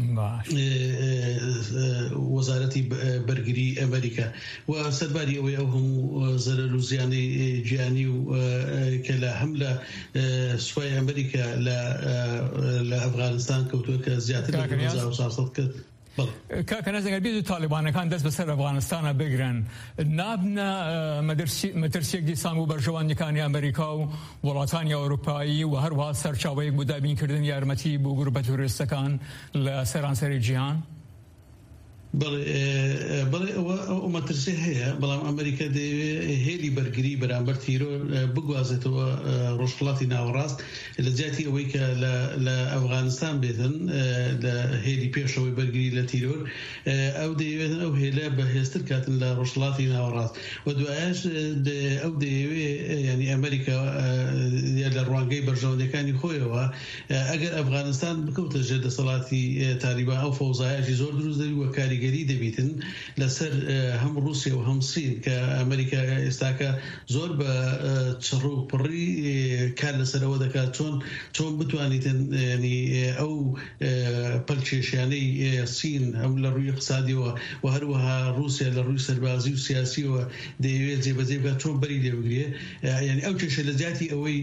وەزارەتی بەرگری ئەمریکا و سەرباری ئەوەی ئەو هەموو زەرەر و زیانی گیانی و کە لە هەم لە سوپای ئەمریکا لە ئەفغانستان کەوتووە کە زیاتر لە 1400 کرد. کاکە نەزەگەر بیت و تالیبانەکان دەست بەسەر ئەفغانستانە بگرن نابنە مەترسیەک دیسان بوو بەرژەوەندەکانی ئەمریکا و وڵاتانی ئەوروپایی و هەروەها سەرچاوەیەک بوو دابینکردن یارمەتی بۆ گروپە توریستەکان لە سەرانسەری جیهان؟ بەڵێ ئەو مەترسیە هەیە بەڵام ئەمریکا دەیەوێت هێلی بەرگری بەرامبەر تیرۆر بگوازێتەوە ڕۆژهەڵاتی ناوەڕاست لە جیاتی ئەوەی کە لە ئەفغانستان بێتن لە هێلی پێشەوەی بەرگری لە تیرۆر ئەو دەیەوێت ئەو هێلە بەهێزتر کاتن لە ڕۆژهەڵاتی ناوەڕاست و دوایش ئەو دەیەوێت ینی ئەمریکا لە ڕوانگەی بەرژەوەندەکانی خۆیەوە ئەگەر ئەفغانستان بکەوتە ژێر دەسەڵاتی تالیبان ئەو فەوزایەکی زۆر دروست دەبی وە کاریگەری دەبیتن لەسەر هەم رووسیا و هەم سین کە ئەمریکا ئێستاکە زۆر بە چڕ و پڕی کار لەسەرەوە دەکات چۆن بتوانیتن ینی ئەو پەلکێشیانەی سین هەم لە ڕووی اقتصادیەوە و هەروەها رووسیا لە ڕووی سەربازی و سیاسیەوە دەیەوێت جێبەجێ بکات چۆن بەری لێ بگرێ ینی ئەو کێشە لە جاتی ئەوەی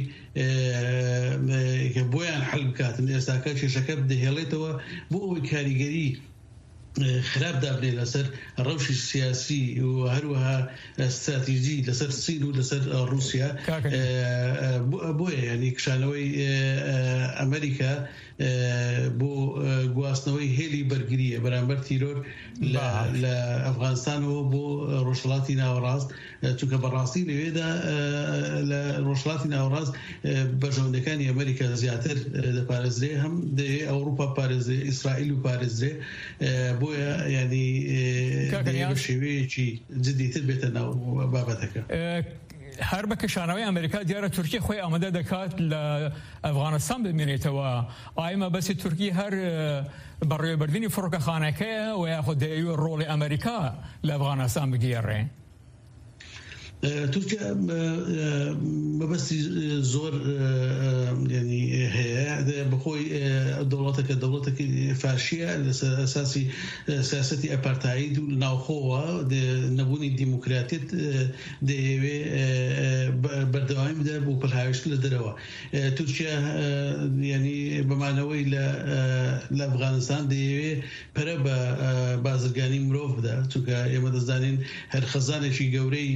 بۆیان حەل بکاتن ئێستاکە کێشەکە بدەهێڵێتەوە بۆ ئەوەی کاریگەری خراپ دابنێ لەسەر ڕەوشی سیاسی و هەروەها استراتیژی لەسەر سین و لەسەر رووسیا بۆیە ینی کشانەوەی ئەمریکا بۆ گواستنەوەی هێلی بەرگریە بەرامبەر تیرۆر لە ئەفغانستانەوە بۆ ڕۆژهەڵاتی ناوەڕاست چونکە بەڕاستی لەوێدا لە ڕۆژهەڵاتی ناوەڕاست بەرژەوەندەکانی ئەمریکا زیاتر دەپارێزرێ هەم ئەوروپا پارێزرێ ئیسرائیل و پارێزرێ بۆیە ینی شێوەیەکی جدیتر بێتە ناو بابەتەکە. هەر بە کەشانەوەی ئەمریکا دیارە تورکی خۆی ئامادە دەکات لە ئەفغانستان بمێنێتەوە ئایمە بەسی تورکی هەر بەڕێوەبردننی فڕۆکەخانەکەیە و یاخود دەیەوێت ڕۆڵی ئەمریکا لە ئەفغانستان بگێڕێ. تورکیا مەبەستی زۆر ینی هەیە بەخۆی دەوڵەتەکە دەوڵەتێکی فاشیە لەسەر ئەساسی سیاسەتی ئەپارتاید و ناوخۆوە نەبوونی دیموکراتیت دەیەوێ بەردەوامی بدە بۆ پەرهاوێشت لە دەرەوە. تورکیا ینی بەمانەوەی لە ئەفغانستان دەیەوێ پەرە بە بازرگانی مرۆڤ بدە چونکە ئێمە دەزانین هەر خەزانێکی گەورەی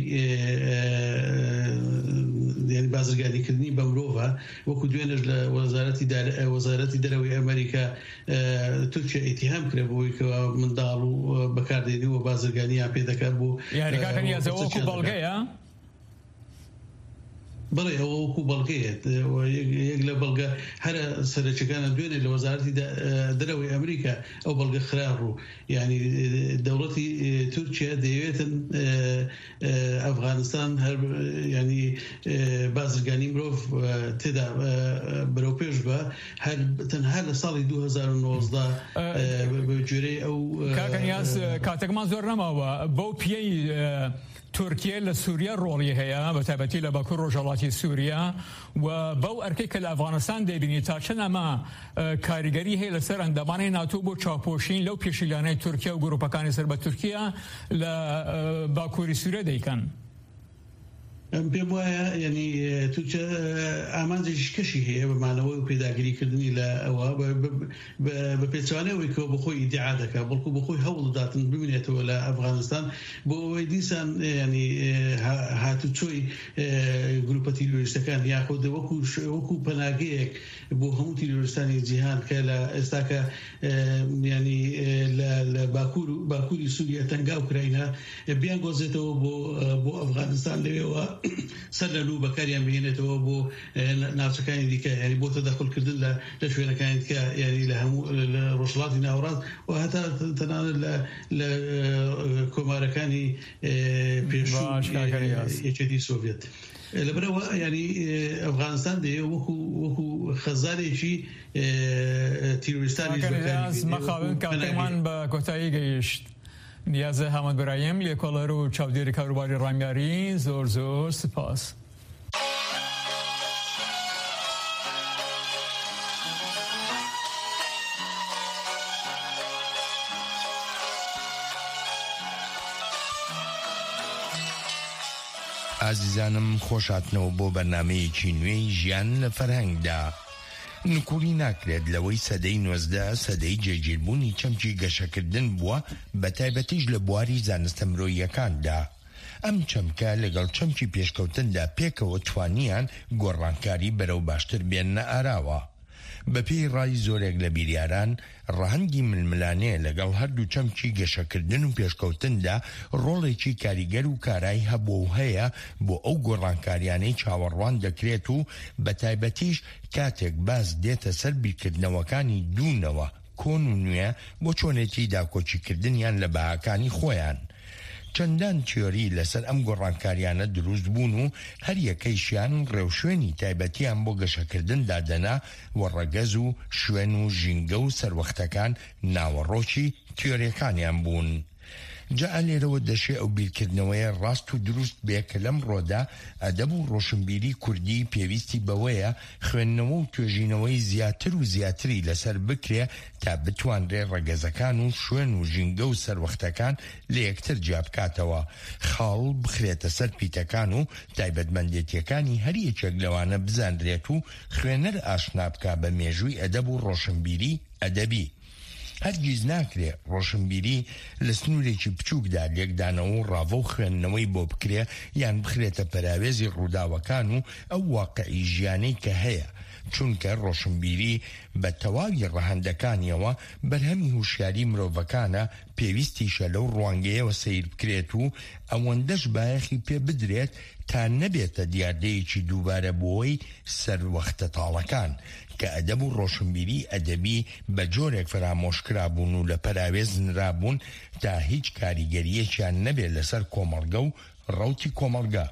ینی بازرگانیکردنی بە مرۆڤە وەکو دوێنێش لە وەزارەتی دەرەوەی ئەمریکا تورکیا ئیتیهام کرێ بۆی کە منداڵ و بەکاردێنی و بازرگانیان پێ دەکات بۆ یاریکاکەنیازەوەکو بەڵگەیە بڵێ ئەوە وەکو بەڵگەیەت یەک لە بەڵگە هەرە سەرچەکانە دوێنێ لە وەزارەتی دەرەوەی ئەمریکا ئەو بەڵگە خراپ ڕوو ینی دەوڵەتی تورکیا دەیەوێتن ئەفغانستان هەر ینی بازرگانی مرۆڤ تێدا بەرەو پێش بە هەر تەنها لە ساڵی 2019 جوێرەی ئەو کاکەنیاز کاتێکمان زۆر نەماوە بەو پێی تورکیا لە سووریا ڕۆڵی هەیە بە تایبەتی لە باکوور ڕۆژهەڵاتی سووریا و بەو ئەرکەی کە لە ئەفغانستان دەبینی تا چەند ئەمە کاریگەری هەیە لەسەر ئەندامانی ناتۆ بۆ چاوپۆشین لەو پێشیلانەی تورکیا و گروپەکانی سەر بە تورکیا لە باکووری سووریا دەیکەن. پێم وایە ینی توچە ئامانجێکی کەشی هەیە بەمانەوەی و پێداگیریکردنی لە ئەوە بە پێچوانەوەی کە بخۆی ئیدعا دەکات بەڵکو بخۆی هەوڵداتن ببینێتەوە لە ئەفغانستان بۆ ئەوەی دیسان ینی هاتوچۆی گروپە تیرۆریستەکان یاخود وەکو پەناگەیەک بۆ هەموو تیرۆریستانی جیهان کە لە ئێستاکە ینی لە باکووری سووریا تەنگا ئوکراینا بیان گۆزێتەوە بۆ ئەفغانستان لەوێەوە سەر لە لوو بەکاریان بهێنێتەوە بۆ ناوچەکانی دیکە ینی بۆ تەدەخلکردن لە شوێنەکانی دیکە ینی لە هەموو لە ڕۆژهەڵاتی ناوەڕاست و هەتا تەنانەت لە کۆمارەکانی پێشوو یەکێتی سۆڤێت لەبەرەوە ینی ئەفغانستان دەیە وەکو خەزارێکی تیرۆریستانی مەخاون کاتێکمان بە کۆتایی گەیشت. نیازە هەمەد برایم لێکۆڵەر و چاودێری کاروباری ڕامیاری زۆر سپاس. ئازیزانم خۆشاتنەوە بۆ بەرنامەیەکی نوێی ژیان لە فەرهەنگدا. نکولی ناکرێت لەوەی سەدەی 19 سەدەی جێگیربوونی چەمکی گەشەکردن بووە بە تایبەتیش لە بواری زانستە مرۆییەکاندا. ئەم چەمکە لەگەڵ چەمکی پێشکەوتندا پێکەوە توانیان گۆڕانکاری بەرەو باشتر بێننە ئاراوە. بەپێی ڕای زۆرێک لە بیریاران ڕەهەنگی ململانەیە لەگەڵ هەردوو چەمکی گەشەکردن و پێشکەوتندا ڕۆڵێکی کاریگەر و کارایی هەبوو و هەیە بۆ ئەو گۆڕانکاریانەی چاوەڕوان دەکرێت و بە تایبەتیش کاتێک باس دێتە سەر بیرکردنەوەکانی دوونەوە کۆن و نوێ بۆ چۆنێتی داکۆچیکردنیان لە بەهاکانی خۆیان. چەندان تیۆری لەسەر ئەم گۆڕانکاریانە دروست بوون و هەر یەکەیشیان ڕێوشوێنی تایبەتیان بۆ گەشەکردن دادەنا و ڕەگەز و شوێن و ژینگە و سەروەختەکان ناوەڕۆکی تیۆریەکانیان بوون. جا لێرەوە دەشێ ئەو بیرکردنەوەیە ڕاست و دروست بێ کە لەم ڕۆدا ئەدەب و ڕۆشنبیری کوردی پێویستی بەوەیە خوێندنەوە و توێژینەوەی زیاتر و زیاتری لەسەر بکرێ تا بتوانرێ ڕەگەزەکان و شوێن و ژینگە و سەروەختەکان لە یەکتر جیابکاتەوە، خاڵ بخرێتە سەر پیتەکان و تایبەتمەندێتیەکانی هەر یەکێک لەوانە بزانرێت و خوێنەر ئاشنا بکا بە مێژووی ئەدەب و ڕۆشنبیری ئەدەبی. هەرگیز ناکرێ ڕۆشنبیری لە سنوورێکی بچووکدا لێکدانەوە و ڕاوە و خوێندنەوەی بۆ بکرێ یان بخرێتە پەراوێزی ڕووداوەکان و ئەو واقعی ژیانەی کە هەیە، چونکە ڕۆشنبیری بە تەواوی ڕەهەندەکانیەوە بەرهەمی هوشیاری مرۆڤەکانە پێویستیشە لەو ڕوانگەیەوە سیر بکرێت و ئەوەندەش بایەخی پێ بدرێت تا نەبێتە دیاردەیەکی دووبارە بۆی سەروەختە تاڵەکان کە ئەدەب و ڕۆشنبیری ئەدەبی بە جۆرێک فرامۆشکرابوون و لە پەراوێز نرابوون تا هیچ کاریگەریەکیان نەبێت لەسەر کۆمەڵگە و ڕەوتی کۆمەڵگە.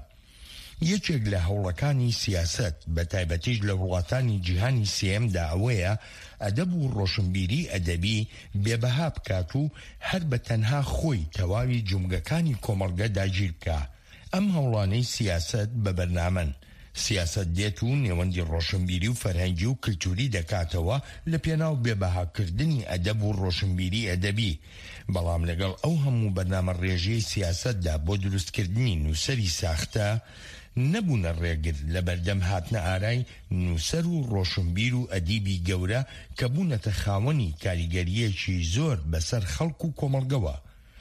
یەکێک لە هەوڵەکانی سیاست بە تایبەتیش لە وڵاتانی جیهانی سێمدا ئەوەیە ئەدەب و ڕۆشنبیری ئەدەبی بێبەها بکات و هەر بە تەنها خۆی تەواوی جومگەکانی کۆمەڵگە داگیر بکە. ئەم هەوڵانەی سیاست بە بەرنامەن. سیاست دێت و نێوەندی ڕۆشنبیری و فەرهەنگی و کلتوری دەکاتەوە لە پێناو بێبەهاکردنی ئەدەب و ڕۆشنبیری ئەدەبی، بەڵام لەگەڵ ئەو هەموو بەرنامە ڕێژەی سیاستدا بۆ دروستکردنی نووسەری ساختە نەبوونە ڕێگر لە بەردەم هاتنە ئارای نووسەر و ڕۆشنبیر و ئەدیبی گەورە کە بوونەتە خاوەنی کاریگەریەکی زۆر بەسەر خەڵک و کۆمەڵگەوە.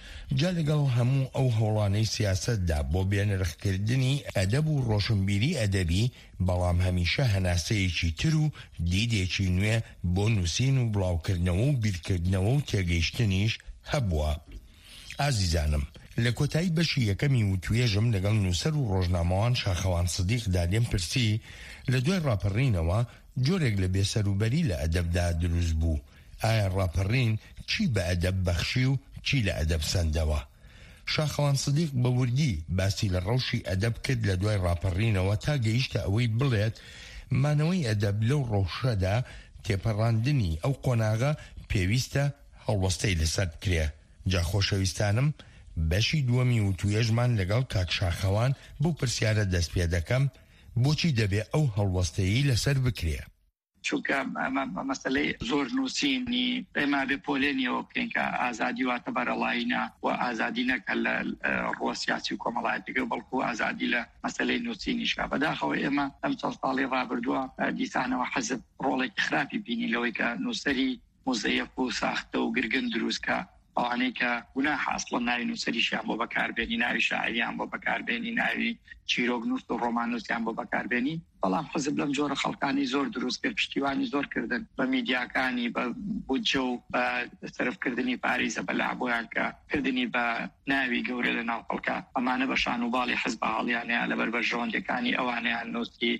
جا لەگەڵ هەموو ئەو هەوڵانەی سیاستدا بۆ بێنرخکردنی ئەدەب و ڕۆشنبیری ئەدەبی، بەڵام هەمیشە هەناسەیەکی تر و دیدێکی نوێ بۆ نووسین و بڵاوکردنەوە و بیرکردنەوە و تێگەیشتنیش هەبووە. ئازیزانم، لە کۆتایی بەشی یەکەمی و توێژم لەگەڵ نووسەر و ڕۆژنامەوان شاخەوان سدیقدا لێم پرسی لە دوای ڕاپەڕینەوە جۆرێک لە بێسەروبەری لە ئەدەبدا دروست بوو. ئایا ڕاپەڕین چی بە ئەدەب بەخشی و چی لە ئەدەب سەندەوە؟ شاخەوان سدیق بە وردی باسی لە ڕەوشی ئەدەب کرد لە دوای ڕاپەڕینەوە تا گەیشتە ئەوەی بڵێت مانەوەی ئەدەب لەو ڕۆژەدا تێپەڕاندنی ئەو قۆناغە پێویستە هەڵوەستەی لەسەر بکرێ. جا خۆشەویستانم، بەشی دووەمی و توێژمان لەگەڵ کاک شاخەوان بۆ پرسیارە دەست پێ دەکەم بۆچی دەبێ ئەو هەڵوەستەیی لەسەر بکرێ. چونکە مەسلەی زۆر نووسینی ئێمە بێ پۆلێنیەوە بکەین کە ئازادی واتە بەرەڵایینە و ئازادی نەکە لە ڕۆ سیاسی و کۆمەڵایەتیەکە بەڵکو ئازادی لە مەسلەی نووسینیشکا بەداخەوە ئێمە ئەم چەند ساڵی ڕابردووە دیسانەوە حەزب ڕۆڵێکی خراپی بینی لەوەی کە نووسەری مزەیەف و ساختە و گرگن دروستکە ئەوانەی کە گوناح ئەسڵەن ناوی نووسەریشیان بۆ بەکاربێنی ناوی شاعریان بۆ بەکاربێنی ناوی چیرۆکنووس و ڕۆمانوسیان بۆ بەکاربێنی بەڵام حزب لەم جۆرە خەڵکانی زۆر دروست کرد پشتیوانی زۆر کردن بە میدیاکانی بە بودجە و بە سەرفکردنی پاریزە بە لابۆیان کە کردنی بە ناوی گەورە لە ناو خەڵکە ئەمانە بە شانوباڵی حزب هەڵیانەیە لەبەر بەژۆندەکانی ئەوانیان نووسی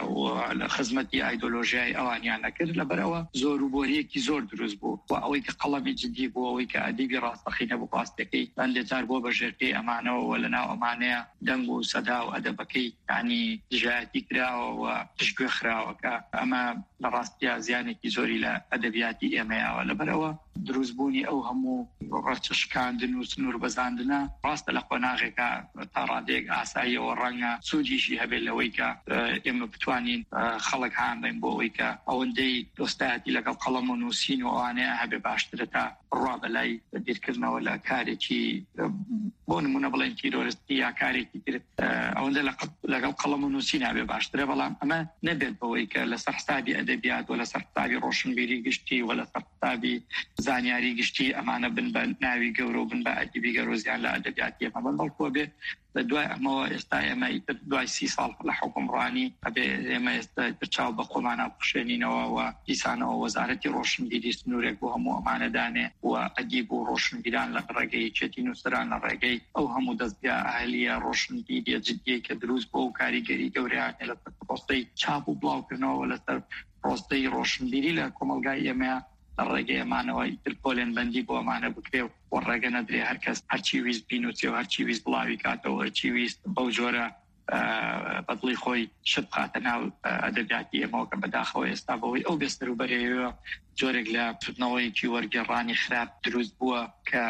لە خزمەتی ئایدۆلۆژیای ئەوانیان نەکرد لەبەرەوە زۆر و بۆریەکی زۆر دروست بوو و ئەوەی کە قەڵەمی جدی بوو ئەوەی کە ئەدیبی ڕاستەخینە بۆ پاستەکەی بەندێجار بۆ بەژێرکەی ئەمانەوە و لەناو ئەمانەیە دەنگ و سەدا و ئەدەبەکەی یعنی دژایەتی کراوە و پشتگوێ خراوەکە ئەمە لە ڕاستیە زیانێکی زۆری لە ئەدەبیاتی ئێمەیەوە لەبەرەوە دروستبوونی ئەو هەموو ڕەچشکاندن و سنوور بەزاندنە ڕاستە لە قۆناغێکە تا ڕادێک ئاساییەوە ڕەنگە سوودیشی هەبێت لەوەی کە ئێمە بتوانین خەڵک هاانبین بۆ ئەوەی کە ئەوەندەی دۆستایەتی لەگەڵ قەڵەم و نووسین و ئەوانەیە هەبێ باشترە تا ڕوا بەلای بیرکردنەوە لە کارێکی بۆ نمونە بڵێن تیرۆریستی یا کارێکی تر ئەوەندە لەگەڵ قەڵەم و نووسین هەبێ باشترە بەڵام ئەمە نەبێت بەوەی کە لەسەر حسابی ئەدەبیات و لەسەر حسابی ڕۆشنبیری گشتی و لەسەر حسابی زانیاری گشتی ئەمانە بن بە ناوی گەورە و بن بە ئەدیبی گەورۆزیان لە ئەدەبیاتی ئەمە بەڵکوە بێ بە دوای ئەمەوە ئێستا ئێمە دوای 30 ساڵ لە حکومڕانی ئەبێ ئێمە ئێستا چاو بە خۆمانە بخشێنینەوە و دیسانەوە وەزارەتی ڕۆشنبیری سنوورێک بۆ هەموو ئەمانەدانێ و ئەدیب و ڕۆشنبیران لە ڕێگەی چێتی نووسران لە ڕێگەی ئەو هەموو دەستگا ئاهلیە ڕۆشنبیری جدیە کە دروست بۆ و کاریگەری گەوریان لە پرۆستەی چاپ و بڵاوکردنەوە لەسەر پرۆستەی ڕۆشنبیری لە کۆمەلگای ئێمە ڕێگەی ئەمانەوە ئیتر پۆلێن بەندی بۆ ئەمانە بکرێ و ڕێگە نەدرێ هەرکەس هەرچی ویست بینوچێ و هەرچی ویست بڵاوی کاتەوە هەرچی ویست بەو جۆرە بەدڵی خۆی شت بخاتە ناو ئەدەبیاتی ئێمەوە کە بەداخەوە ئێستا بەوەی ئەو بێستەر و بەرەوە جۆرێک لە پردنەوەیکی وەرگێڕانی خراپ دروست بووە کە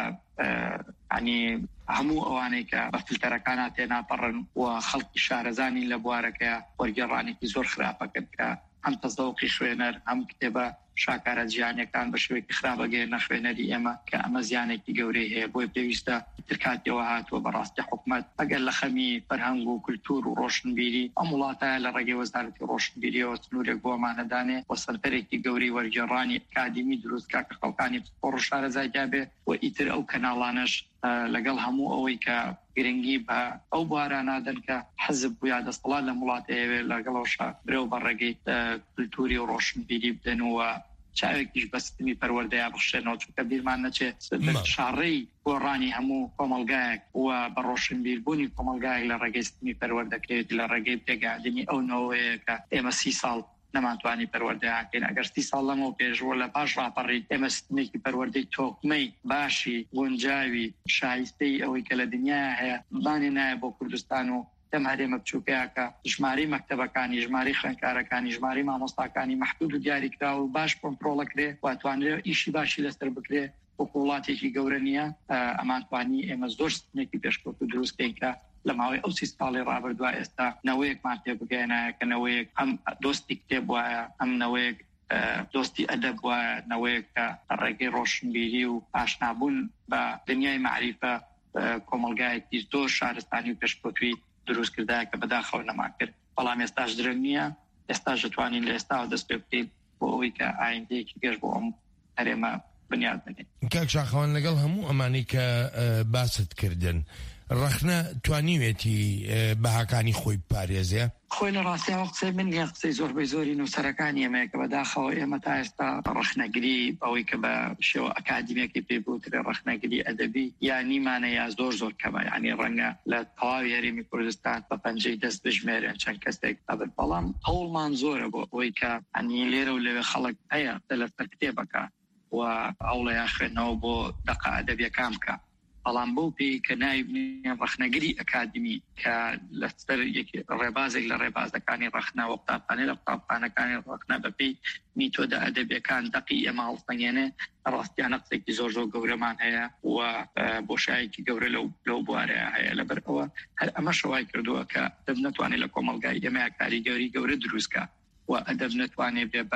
ینی هەموو ئەوانەی کە بە فیلتەرەکانە تێناپەڕن و خەڵکی شارەزانی لە بوارەکە وەرگێڕانێکی زۆر خراپەکەن کە ئەم تەزەوقی خوێنەر ئەم کتێبە شاکارە جیانەکان بە شوێکی خراپەگەر نەخوێنەری ئێمە کە ئەمە زیانێکی گەورەی هەیە بۆی پێویستە ترکاتیەوە هاتووە بەڕاستی حکومەت ئەگەر لە خەمی فەرهەنگ و کولتور و ڕۆشنبیری ئەم وڵاتە لە ڕێگەی وەزارەتی ڕۆشنبیریەوە سنوورێک بۆ ئەمانەدانێ و سەرپەرێکی گەوری وەرگێڕانی ئەکادمی دروستکە کە خەڵکانی پڕ شارەزای بێ و ئیتر ئەو کەناڵانەش لەگەڵ هەموو ئەوەی کە گرنگی بە ئەو بوارانادن کە حزب بوویا دەسەڵات لە وڵاتەیەوێ لەگەڵەوەشە برێو بە ڕێگەی کولتوری و ڕۆشنبیری بدەنەوە چاوێکیش بەستمی پەروەردەیە بخشێنەوە چونکە بیرمان نەچێت شاڕەی گۆڕانی هەموو کۆمەلگایەک و بە ڕۆشنبیربوونی کۆمەلگایەک لە ڕێگەی ستمی پەروەردەکرێت لە ڕێگەی پێگادنی ئەو نەوەیە کە ئێمە 30 ساڵ نەماتوانی پەروەردەیەکەین ئەگەر 30 ساڵ لەمەوە پێشوە لە پاش ڕاپەڕی ئێمە ستمێکی پەروەردەی تۆکمەی باشی گونجاوی شایستەی ئەوەی کە لە دنیا هەیە بانێ نایە بۆ کوردستان و دەم هەرێمە بچووکەیەکە ژماری مەکتەبەکانی ژماری خوێندکارەکانی ژماری مامۆستاکانی محدود و دیاریکرا و باش کۆنتڕۆڵەکرێ واتوانرێت ئیشی باشی لەسەر بکرێ وڵاتێکی گەورە نییە ئەمانتوانی ئێمە زۆر ستمێکی پێشکەوت و دروستکەین کە لە ماوەی ئەو 30 ساڵی ڕابردووە ئێستا نەوەیەکمان پێ بگەێنایە کە نەوەیەک ئەم دۆستی کتێب وایە ئەم نەوەیەک دۆستی ئەدەب وایە نەوەیەک کە ڕێگەی ڕۆشنبیری و ئاشنابوون بە دنیای معریفە کۆمەلگایەکی زۆر شارستانی و پێشکەوتوی دروست کردایە کە بەداخەوە نەما کرد بەڵام ئێستاش درەنگ نییە ئێستا دەتوانین لە ئێستاوە دەست پێ بکەین بۆ ئەوەی کە ئایندەیەکی گەشت بۆ ئەم هەرێمە بنیاد بنێت. کاک شاخەوان لەگەڵ هەموو ئەمانەی کە باست کردن ڕەخنە توانیوێتی بەهاکانی خۆی پارێزێ خۆی لە ڕاستیەوە قسەی من نیە قسەی زۆربەی زۆری نووسەرەکانی ئێمەیە کە بەداخەوە ئێمە تا ئێستا ڕەخنەگری ئەوەی کە بە شێوە ئەکادیمێکی پێبووترێ ڕەخنەگری ئەدەبی یانیمانە یا زۆر کەمە ینی ڕەنگە لە تەواوی هەرێمی کوردستان بە پەنجەی دەست بژمێرن چەند کەسێک ئەبن بەڵام هەوڵمان زۆرە بۆ ئەوەی کە ئەنی لێرە و لەوێ خەڵک هەیە لەسەر کتێبەکە و ئەوڵەیە خوێنەوە بۆ دەقە ئەدەبیەکان بکە بەڵام بۆ پێی کە نایبنیان ڕەخنەگری ئەکادمی کە لەسەر ڕێبازێک لە ڕێبازەکانی ڕەخنە و قوتابخانەی لە قوتابخانەکانی ڕەخنە بەپێی میتۆدە ئەدەبیەکان دەقی ئێمە هەڵسەنگێنێ ڕاستیانە قسێکی زۆر گەورەمان هەیە و بۆشایەکی گەورە لەو بوارەیە هەیە لەبەر ئەوە هەر ئەمە شەوای کردووە کە دەب نەتوانێت لە کۆمەلگای ئێمە کاریگەری گەورە دروستکە و ئەدەب نەتوانێت بێ بە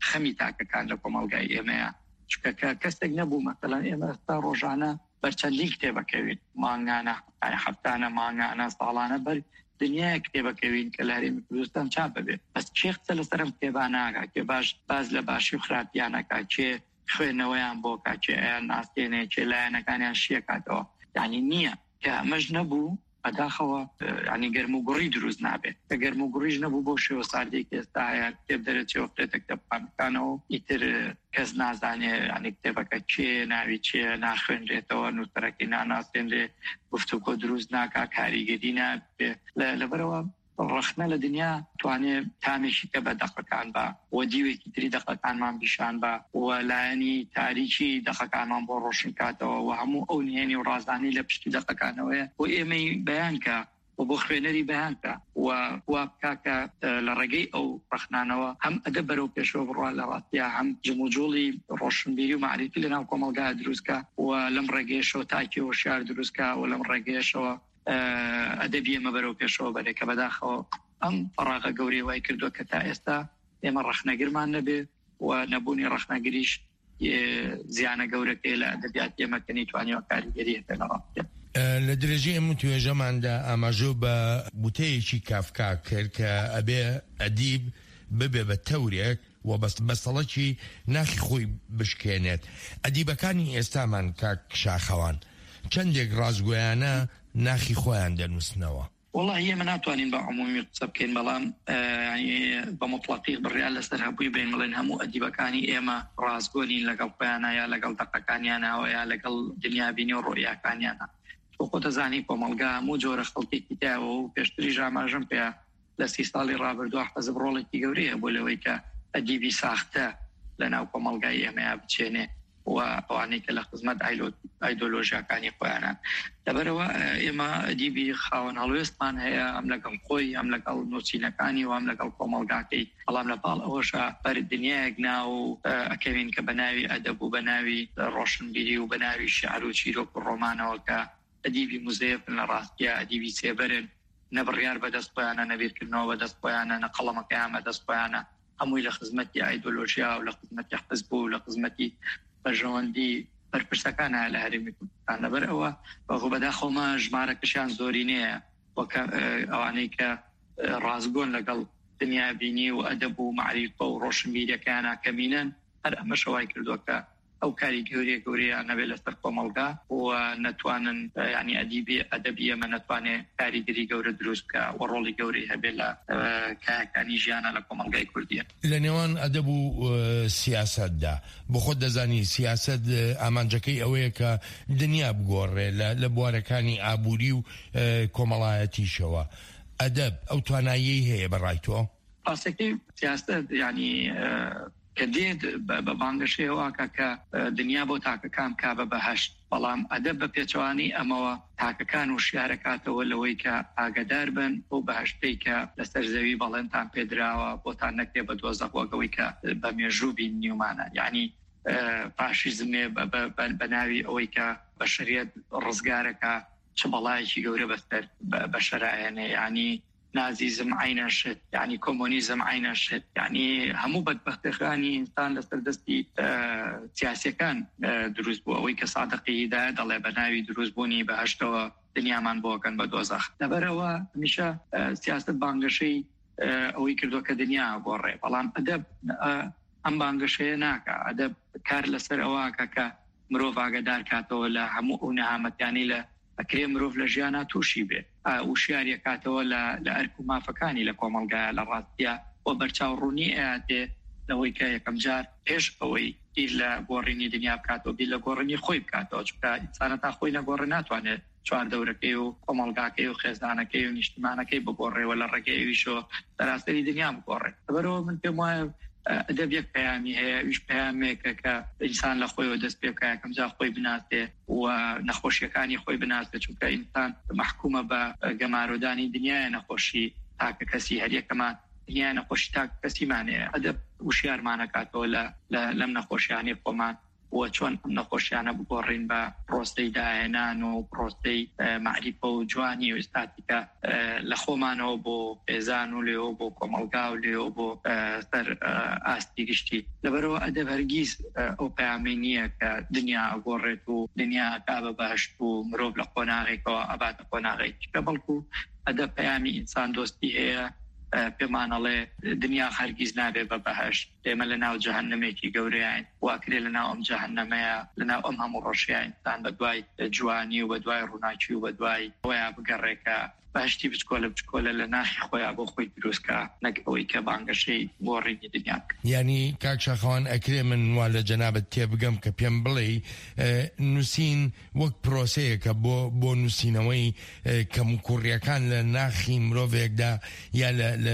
خەمی تاکەکان لە کۆمەڵگای ئێمەیە چکە کەسێک نەبوو مەسەڵەن ئێمە ئێستا ڕۆژانە بەرچەندین کتێبەکەوین مانگانە هەفتانە مانگانە ساڵانە بەر دنیای کتێبەکەوین کە لە هەرێمی کوردستان چاپ ببێت بەس چێ قسە لەسەرم کتێبان ناکات کێ باز لە باشی و خراپیانەکە چێ خوێنەوەیان بۆ کاچێ ئەیان ناستێنێ چێ لایەنەکانیان شیە کاتەوە یعنی نییە کە ئەمەش نەبوو بەداخەوە ینی گەرم و گوڕی دروست نابێت کە گەرم و گوڕیش نەبوو بۆ شێوە ساردێک ئێستا هەیە کتێب دەرەچێەوە بێتە کتێبخانەکانەوە ئیتر کەس نازانێ ینی کتێبەکە چێ ناوی چێ ناخوێنرێتەوە نووسەرەکەی ناناسێنرێ گفتوگۆ دروست ناکا کاریگەری نابێ لەبەرەوە ڕخنە لە دنیا توانێت تامێکی کە بە دەقەکان بە و دیوێکی تری دەقەکانمان بیشان بە و لایەنی تاریکی دەقەکانمان بۆ ڕۆشن کاتەوە و هەموو ئەو نهێنی و ڕازانی لە پشتی دەقەکانەوەیە و ئێمەی بەیانکە و بۆ خوێنەری بەیانکە و وا بکاکە لە ڕێگەی ئەو ڕخنانەوە هەم ئەدە بەرەو پێشەوە بڕوا لە ڕاستیا هەم جموجۆڵی ڕۆشنبیری و معرفی لەناو کۆمەلگا دروستکە و لەم ڕێگەیشەوە تاکی هۆشیار دروستکە و لەم ڕێگەیشەوە ئەدەبی ئێمە بەرەو پێشەوە بەرێکە بەداخەوە ئەم فراغە گەورەی وای کردووە کە تا ئێستا ئێمە ڕەخنەگرمان نەبێ و نەبوونی ڕەخنەگریش زیانە گەورەکەی لە ئەدەبیات ئێمە کە نەیتوانیوە کاریگەری هەبێت لە ڕاستیە. لە درێژەی ئەم توێژەماندا ئاماژە بە بوتەیەکی کافکا کرد کە ئەبێ ئەدیب ببێ بە تەورێک و بەسەڵەکی ناخی خۆی بشکێنێت. ئەدیبەکانی ئێستامان کاک شاخەوان چەندێک ڕازگۆیانە ناخی خۆیان دەنووسنەوە. والله ئێمە ناتوانین بە عمومی قسە بکەین بەڵام بە مطلقی بڕیان لەسەر هەبووی بین بڵێن هەموو ئەدیبەکانی ئێمە ڕازگۆنین لەگەڵ خۆیانە یا لەگەڵ دەقەکانیانەوە یا لەگەڵ دنیابینی و ڕۆیاکانیانە. تۆ خۆ دەزانی کۆمەلگا هەموو جۆرە خەڵکێکی تایەوە و پێشتری ژاماژەم پێ لە 30 ساڵی ڕابردووە حەزب ڕۆڵێکی گەورەیە بۆ لەوەی کە ئەدیبی ساختە لەناو کۆمەلگای ئێمەیە بچێنێ و ئەوانەی کە لە خزمەت ئایدۆلۆژیاکانی خۆیانە. لەبەرەوە ئێمە ئەدیبی خاوەن هەڵوێستمان هەیە ئەم لەگەڵ خۆی ئەم لەگەڵ نووسینەکانی و ئەم لەگەڵ کۆمەلگاکەی بەڵام لە پاڵ ئەوەشە بەر دنیایەک ناو ئەکەوین کە بە ناوی ئەدەب و بە ناوی ڕۆشنبیری و بە ناوی شیعر و چیرۆک و ڕۆمانەوە کە ئەدیبی موزەیەفن لە ڕاستیە ئەدیبی سێبەرن نەبڕیار بەدەست خۆیانە نەبیرکردنەوە بەدەست خۆیانە نەقەڵەمەکەیان بەدەست خۆیانە هەمووی لە خزمەتی ئایدۆلۆژیا و لە خزمەتی حزب و لە خزمەتی بەژەوەندی بەرپرسەکانە لە هەرێمی کوردستان. لەبەر ئەوە بەخۆ بەداخەومە ژمارەکەشیان زۆری نییە وەکە ئەوانەی کە ڕازگۆن لەگەڵ دنیابینی و ئەدەب و معریفە و ڕۆشنبیریەکانە کەمینەن هەر ئەمەش ئەوای کردووە کە ئەو کاری گەوریان نەبێت لەسەر کۆمەلگا و نەتوانن ینی ئەدەبی ئەمە نەتوانێت کاریگەری گەورە دروست بکە و ڕۆڵی گەورەی هەبێت لە کایەکانی ژیانە لە کۆمەلگای کوردیە. لە نێوان ئەدەب و سیاسەتدا بۆ خۆت دەزانی سیاسەت ئامانجەکەی ئەوەیە کە دنیا بگۆڕێ لە بوارەکانی ئابووری و کۆمەڵایەتیشەوە ئەدەب ئەو توانایی هەیە بەڕای تۆ؟ پاسەکەی سیاست ینی کە دێت بە بانگەشەیەوەکە کە دنیا بۆ تاکەکان کابە بەهەشت بەڵام ئەدەب بە پێچوانی ئەمەوە تاکەکان و شیارەکاتەوە لەوەی کە ئاگدار بن بۆ بەهەشتەی کە لەسەر زەوی بەڵێنتان پێدراوە بۆتان نەکرێ بە دۆزەخۆگەوەی کە بە مێژوو بین نیومانە یعنی فاشیزمێ بە ناوی ئەوەی کە بەشریەت ڕزگارەکە چ بەڵایەکی گەورە بەسەر بەشەرایەنێ یعنی نازیزم عینە شت یعنی کۆمۆنیزم عینە شت یعنی هەموو بەدبەختەکانی ئینسان لەسەر دەستی سیاسیەکان دروست بوو ئەوەی کە سادقی هیدایەت دەڵێ بە ناوی دروستبوونی بەهەشتەوە دنیامان بۆکەن بە دۆزەخ. لەبەرەوە هەمیشە سیاست بانگەشەی ئەوەی کردووە کە دنیا گۆڕێ بەڵام ئەدەب ئەم بانگەشەیە ناکە. ئەدەب کار لەسەر ئەوەکە کە مرۆڤ ئاگادار کاتەوە لە هەموو ئەو نەهامەتیانی لە ئەکرێ مرۆڤ لە ژیانە تووشی بێ وشیاریە کاتەوە لە ئەرک و مافەکانی لە کۆمەلگایە لە ڕاستیە و بەرچاوڕوونی ئەیاتێ لەوەی کە یەکەم جار پێش ئەوەی بیر لە گۆڕینی دنیا بکاتەوە بیر لە گۆڕینی خۆی بکاتەوە چونکە ئینسانە تا خۆی نەگۆڕێ ناتوانێت چواردەورەکەی و کۆمەلگاکەی و خێزانەکەی و نیشتمانەکەی بگۆڕێەوە لە ڕێگەیەویشەوە سەراسەری دنیا بگۆڕێت. لەبەرەوە من پێم وایە ئەدەب یەک پەیامی هەیە ویش پەیامێکە کە ئینسان لە خۆیەوە دەست پێ بکە یەکەم جار خۆی بناسێ و نەخۆشیەکانی خۆی بناسێ چونکە ئینسان محکومە بە گەمارۆدانی دنیای نەخۆشی تاکە کەسی هەریەکەمان دنیای نەخۆشی تاکە کەسیمانەیە ئەدەب وشیارمانەکاتەوە لەم نەخۆشیانی خۆمان و چۆن نەخۆشیانە بگۆڕین بە پرۆستەی داهێنان و پرۆستەی معریفە و جوانی و ئێستاتیکە لە خۆمانەوە بۆ پێزان و لێەوە بۆ کۆمەڵگا و لێەوە بۆ سەر ئاستی گشتی لەبەرەوە ئەدەب هەرگیز ئەو پەیامی نییە کە دنیا ئەگۆڕێت و دنیا تا بە بەهشت و مرۆڤ لە قۆناغێکەوە ئەباتە قۆناغێکیکە بەڵکو ئەدەب پەیامی ئینسان دۆستی هەیە پێمانەڵێ دنیا هەرگیز نابێ بە بەهشت ئێمە لە ناو جەهەنەمێکی گەورەیان واکرێ لە ناو ئەم جەهەنەمەیە لە ناو ئەم هەموو ڕۆژیە ئینسان بە دوای جوانی و بە دوای ڕووناکی و بە دوای خۆیان بگەڕێکە باشتی بچکۆلە لە ناخی خۆیان بۆ خۆی دروستکە نەک ئەوەی کە بانگەشەی بۆ ڕێگی دنیا بکە. یعنی کاک شاخەوان ئەکرێ من وا لە جەنابەت تێبگەم کە پێم بڵێ نووسین وەک پرۆسەیەکە بۆ نووسینەوەی کەم و کوڕیەکان لە ناخی مرۆڤێکدا یا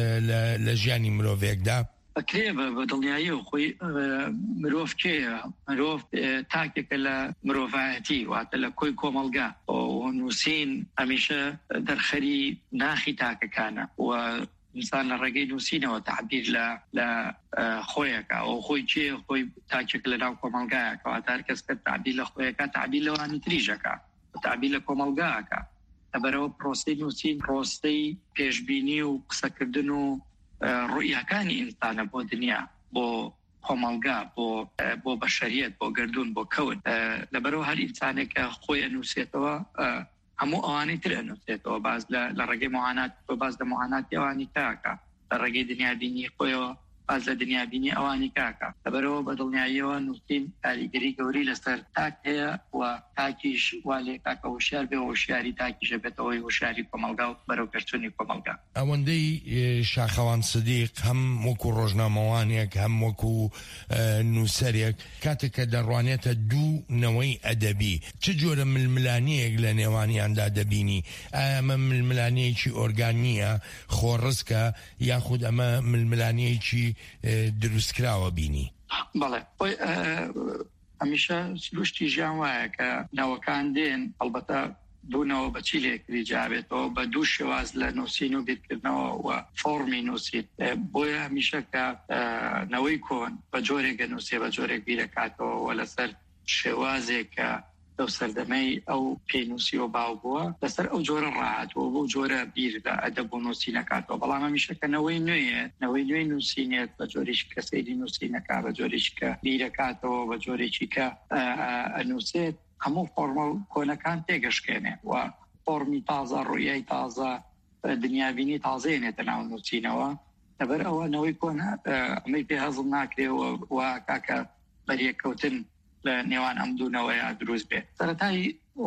لە ژیانی مرۆڤێکدا ئەکرێ بە دڵنیایی و خۆی مرۆڤ کێیە مرۆڤ تاکێکە لە مرۆڤایەتی واتە لە کۆی کۆمەڵگا و نووسین هەمیشە دەرخەری ناخی تاکەکانە و ئینسان لە ڕێگەی نووسینەوە تعبیر لە خۆیەکە و خۆی کێ خۆی تاکێک لە ناو کۆمەڵگایەکە واتە هەر کەس کە تعبیر لە خۆیەکە تعبیر لەوانی تریژەکە تعبیر لە کۆمەڵگاکە لەبەرەوە پرۆستەی نووسین پرۆستەی پێشبینی و قسەکردن و ڕوئیەکانی ئینسانە بۆ دنیا بۆ کۆمەڵگا بۆ بەشەریەت بۆ گردون بۆ کەون لەبەرەوە هەر ئینسانێکە خۆی ئەنووسێتەوە هەموو ئەوانەی تر ئەنووسێتەوە باز لە ڕێگەی معانات باز لە معاناتی ئەوانی تاکە لە ڕێگەی دنیابینی خۆیەوە باز لە دنیابینی ئەوانی کاکە لەبەرەوە بە دڵنیاییەوە نووسین کاریگەری گەوری لەسەر تاک هەیە و تاکیش وا لێ کاکە وشیار بێ وشیاری تاکیشە بێتەوەی وشیاری کۆمەڵگا و بەرەو پێچوونی کۆمەڵگا. ئەوەندەی شاخەوان سدیق هەم وەکو ڕۆژنامەوانێک هەم وەکو نووسەرێک کاتێککە دەڕوانێتە دوو نەوەی ئەدەبی چ جۆرە ململانیەک لە نێوانیاندا دەبینی ئەمە ململانەیەکی ئۆرگانیە خۆڕزکە یاخود ئەمە ململانەیەکی دروستکراوە بینی؟ بەڵێ هەمیشە سروشتی ژیان وایە کە ناوەکان دێن ئەلبەتە دوونەوە بەچی لێکری جابێتەوە بە دوو شێواز لە نووسین و بیرکردنەوە و فۆرمی نووسیت بۆیە هەمیشە کە نەوەی کۆن بە جۆرێک نووسێ بە جۆرێک بیرەکاتەوە و لەسەر شێوازێکە لەو سەردەمەی ئەو پێنووسی و باو بووە لەسەر ئەو جۆرە ڕاهاتەوە بۆ جۆرە بیر لە ئەدەب و نووسی نەکاتەوە بەڵام هەمیشە کە نەوەی نوێی نووسینێت بە جۆرێکی کە سەیری نووسی نەکا بە جۆرێکی کە بیرەکاتەوە بە جۆرێکی کە ئەنووسێت هەموو فۆرمەڵ کۆنەکان تێگەشکێنێ و فۆرمی تازە ڕوویای تازە دنیابینی تازەیەنێتە ناو نووسینەوە لەبەر ئەوە نەوەی کۆنە ئەمەی پێ هەزم ناکرێەوە و کاکە بەریەکەوتن لە نێوان ئەم دوونەوەیە دروست بێت سەرەتای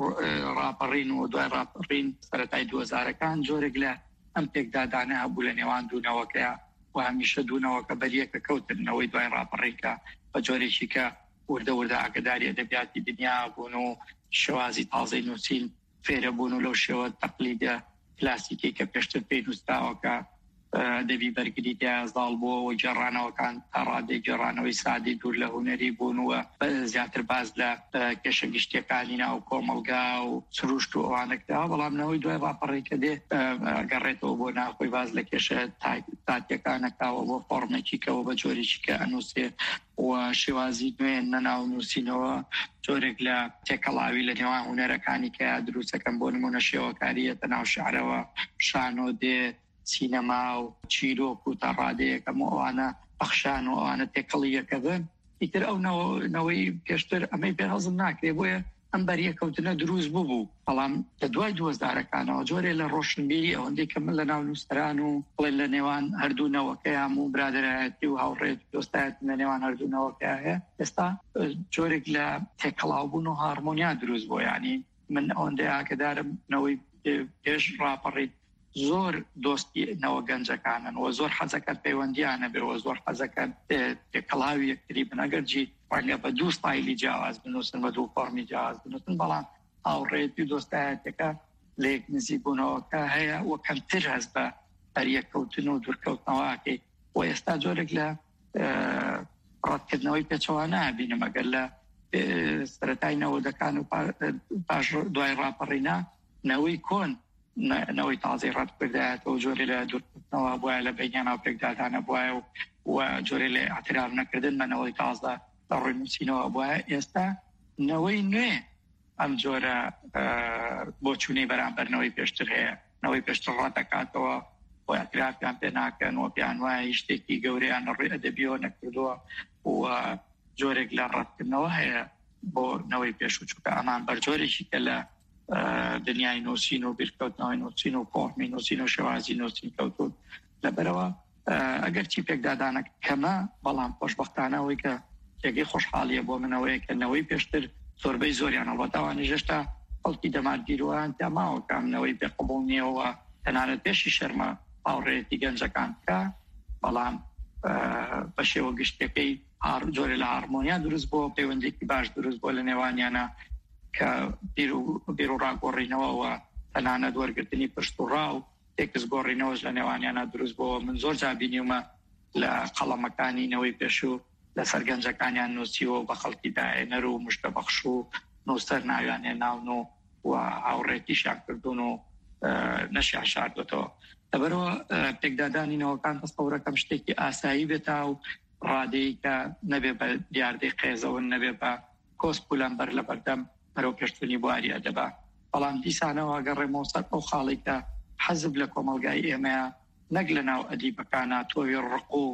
ڕاپەڕین و دوای ڕاپەڕین سەرەتای 2000ەکان جۆرێک لە ئەم پێکدادانە هەبوو لە نێوان دوونەوەکەیە و هەمیشە دوونەوەکە بەریەکە کەوتنەوەی دوای ڕاپەڕینکە بە جۆرێکی کە وردە ئاگداری ئەدەبیاتی دنیا بوون و شێوازی تازەی نووسین فێرە بوون و لەو شێوە تەقلیدە کلاسیکی کە پێشتر پێی نووسراوەکە دەبی بەرگری زاڵ بووە و جێڕانەوەکان تا ڕادێک جێڕانەوەی سادی دوور لە هوەری بوونوە زیاتر باز لە کێشە گشتیەکانی ناو کۆمەڵگا و سروشت و ئەوانەکدا بەڵامنەوەی دوای ڕاپەڕێکە دێ گەڕێتەوە بۆ ناخۆی باز لە کێشە تاتیەکانەکەوە بۆ فۆرمێکیکەوە بە جۆرێکی کە ئەنووسێ و شێوازی دوێن نەناو نووسینەوە جۆرێک لە تێکەڵاوی لە نێوان هونەرەکانی کە دروستەکەم بۆ نمونە شێوەکاریەتە ناو شعرەوە شانۆ دێ سینەما و چیرۆک و تا ڕادەیەکەم ئەوانە بەخشان و ئەوانە تێکەڵیەکە بن ئیتر ئەو نەوەی پێشتر ئەمەی پێ هەزم ناکرێ بۆیە ئەم بەریەکەوتنە دروست بوو بەڵام لە دوای 2000ەکانەوە جۆرێ لە ڕۆشنبیری ئەوەندەی کە من لە ناو نووسەران و بڵێن لە نێوان هەردوونەوەکەیان و برادەرایەتی و هاوڕێت دۆستایەت لە نێوان هەردوونەوەکە هەیە ئێستا جۆرێک لە تێکەڵاوبوون و هارمۆنیا دروست بۆ ینی من ئەوەندەی ئاگدارم نەوەی پێش ڕاپەڕیت زۆر دۆستی نەوە گەنجەکانن و زۆر حەزەکەت پەیوەندیانە بێەوە زۆر حەزەکەت تێکەڵاوی یەکتری بنەگەرجی ڕەنگە بە دوو ستایلی جیاواز بنووسن بە دوو فۆرمی جیاواز بنووسن بەڵام هاوڕێتی دۆستایەتەکە لە یەک نزیک بوونەوەکە هەیە و کەمتر هەست بە بەریەکەوتن و دوورکەوتنەوەکەی و ئێستا جۆرێک لە ڕەتکردنەوەی پێچەوانە بینم ئەگەر لە سەرەتای نەوەدەکان و پاش دوای ڕاپەڕینا نەوەی کۆن نەوەی تازەی ڕەت کردایەتەوە جۆرێ لە دوورکەوتنەوە بووە لە بینیانە و پێکدادانە بووە و جۆرێ لە ئاعتراف نەکردن بەنەوەی تازە ڕووی نووسینەوە بووە ئێستا نەوەی نوێ ئەم جۆرە بۆ چوونەی بەرامبەرنەوەی پێشتر هەیە نەوەی پێشتر ڕاتەکاتەوە بۆ ئەترافیان پێ ناکەن و پیان وایە شتێکی گەورەیان ڕووی ئەدەبیەوە نەکردووە و جۆرێک لە ڕەتکردنەوە هەیە بۆ نەوەی پێش و چووکە ئەمان بەرجۆرێکی کە لە دنیای نووسین و بیرکەوتنەوەی نووسین و فۆرمی نووسین و شێوازی نووسین کەوتون لەبەرەوە ئەگەر چی پێکدادانە کەمە بەڵام خۆشبەختانەوەی کە تێگەی خۆشحاڵیە بۆ منەوەی کە نەوەی پێشتر زۆربەی زۆریان هەڵبەتاوانی ژێشتا خەڵکی دەمارگیروان تاماوە کامنەوەی پێقبوڵ نییەوە تەنانەت پێشی شەرمە ئاوڕێتی گەنجەکان بکە بەڵام بە شێوە گشتەکەی جۆرە لە هارمۆنیا دروست بۆ پەیوەندێکی باش دروست بۆ لە نێوانیانە کە بیر و ڕاگۆڕینەوەەوە تەنانەت وەرگرتنی پشت و ڕاو تێکس گۆڕینەوەش لە نێوانیانە دروست بۆ من زۆر جابینیومە لە قەڵەمەکانی نەوەی پێشوو لە سەرگەنجەکانیان نووسیوە بە خەڵکی داهێنەر و مشتەبەخش و نووسەر ناویانێ ناون و هاوڕێتیشیان کردوون و نەشیان شاردوێتەوە لەبەرەوە پێکدادانینەوەکان تەسەورەکەم شتێکی ئاسایی بێتە و ڕادەیە کە نەبێ بە دیاردەی قێزەون نەبێ بە کۆسپولان بەر لە بەردەم بەرەو پێشتنی بواری ئەدەبا بەڵام دیسانەوە گەڕێمەوە سەر ئەو خاڵی کە حەزب لە کۆمەلگای ئێمەیە نەک لە ناو ئەدیبەکانە تۆوی ڕق و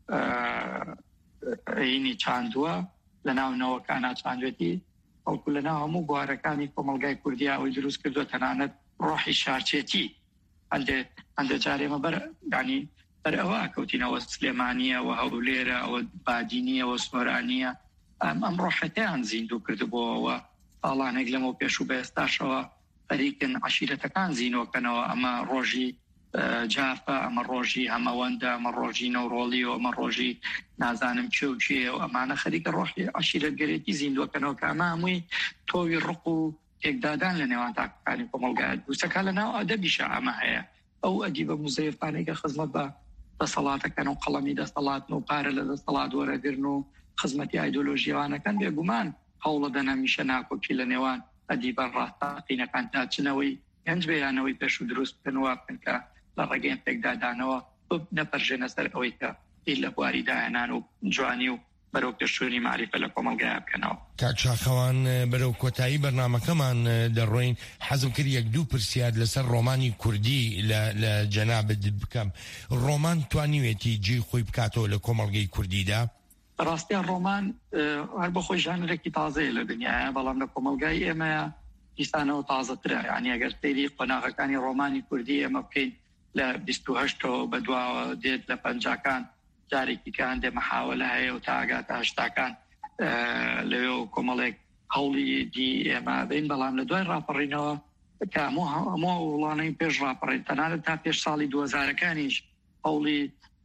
عینی چاندووە لە ناو نەوەکانە چاندوێتی ئەوکو لە ناو هەموو بوارەکانی کۆمەلگای کوردیا ئەوی دروست کردووە تەنانەت ڕۆحی شارچێتی ئەندە جارێمە ینی بەر ئەوە کەوتینەوە سلێمانیەوە هەولێرە ئەوە بادینیەوە سمۆرانیە ئەم ڕۆحەتیان زیندوو کردبووەوە ئاڵانێک لەمە پێش و بە ئێستاشەوە فەریکن عشیرەتەکان زیینۆکەنەوە ئەمە ڕۆژی جافە ئەمە ڕۆژی هەمەوەندە ئەمە ڕۆژی نەورۆڵی و ئەمە ڕۆژی نازانم چێ و ئەمانە خەریکە ڕۆحی عشیرەتگەرێتی زیندوەکەنەوە کە ئەمە هەمووی تۆوی ڕق و تێکدادان لە نێوان تاقەکانی کۆمەلگای دووسەکە لە ناو ئەدەبیشە ئەمە هەیە ئەو ئەدیبە موزەیفانێکە خزمەت بە دەسەڵاتەکەن و قەڵەمی دەسەڵاتن و پارە لە دەسەڵات وەرەگرن و خزمەتی ئایدۆلۆژیەوانەکەن بێگومان هەوڵە دەنەمیشە ناکۆکی لە نێوان ئەدیبە ڕاستەقینەکان تاچنەوەی هەنج بەیانەوەی پێش و دروست بکەنەوە بکەن کە لە ڕێگەیان پێکدادانەوە نەپەرژێنە سەر ئەوەی کە لە بواری داهێنان و جوانی و بەرەو پێشوونی معریفە لە کۆمەلگای بکەنەوە. کاچاخەوان بەرەو کۆتایی بەرنامەکەمان دەڕۆین حەزم کرد یەک دوو پرسیار لەسەر ڕۆمانی کوردی لە جەنابەت بکەم. ڕۆمان توانیوێتی جێی خۆی بکاتەوە لە کۆمەلگەی کوردیدا؟ ڕاستیان ڕۆمان هەر بە خۆی ژانرێکی تازەیە لە دنیاە بەڵام لە کۆمەلگای ئێمەیە دیسانەوە تازەترە یعنی ئەگەر سەیری قۆناغەکانی ڕۆمانی کوردی ئێمە بکەین لە 28 بەدواوە دێت لە پەنجاکان جارێکی کە هەندێک مەحاولە هەیە و تا ئاگاتە هەشتاکان لەوێ و کۆمەڵێک هەوڵی دی ئێمە بین بەڵام لە دوای ڕاپەڕینەوە کە هەموو وڵانەی پێش ڕاپەڕین تەنانەت تا پێش ساڵی 2000ەکانیش هەوڵی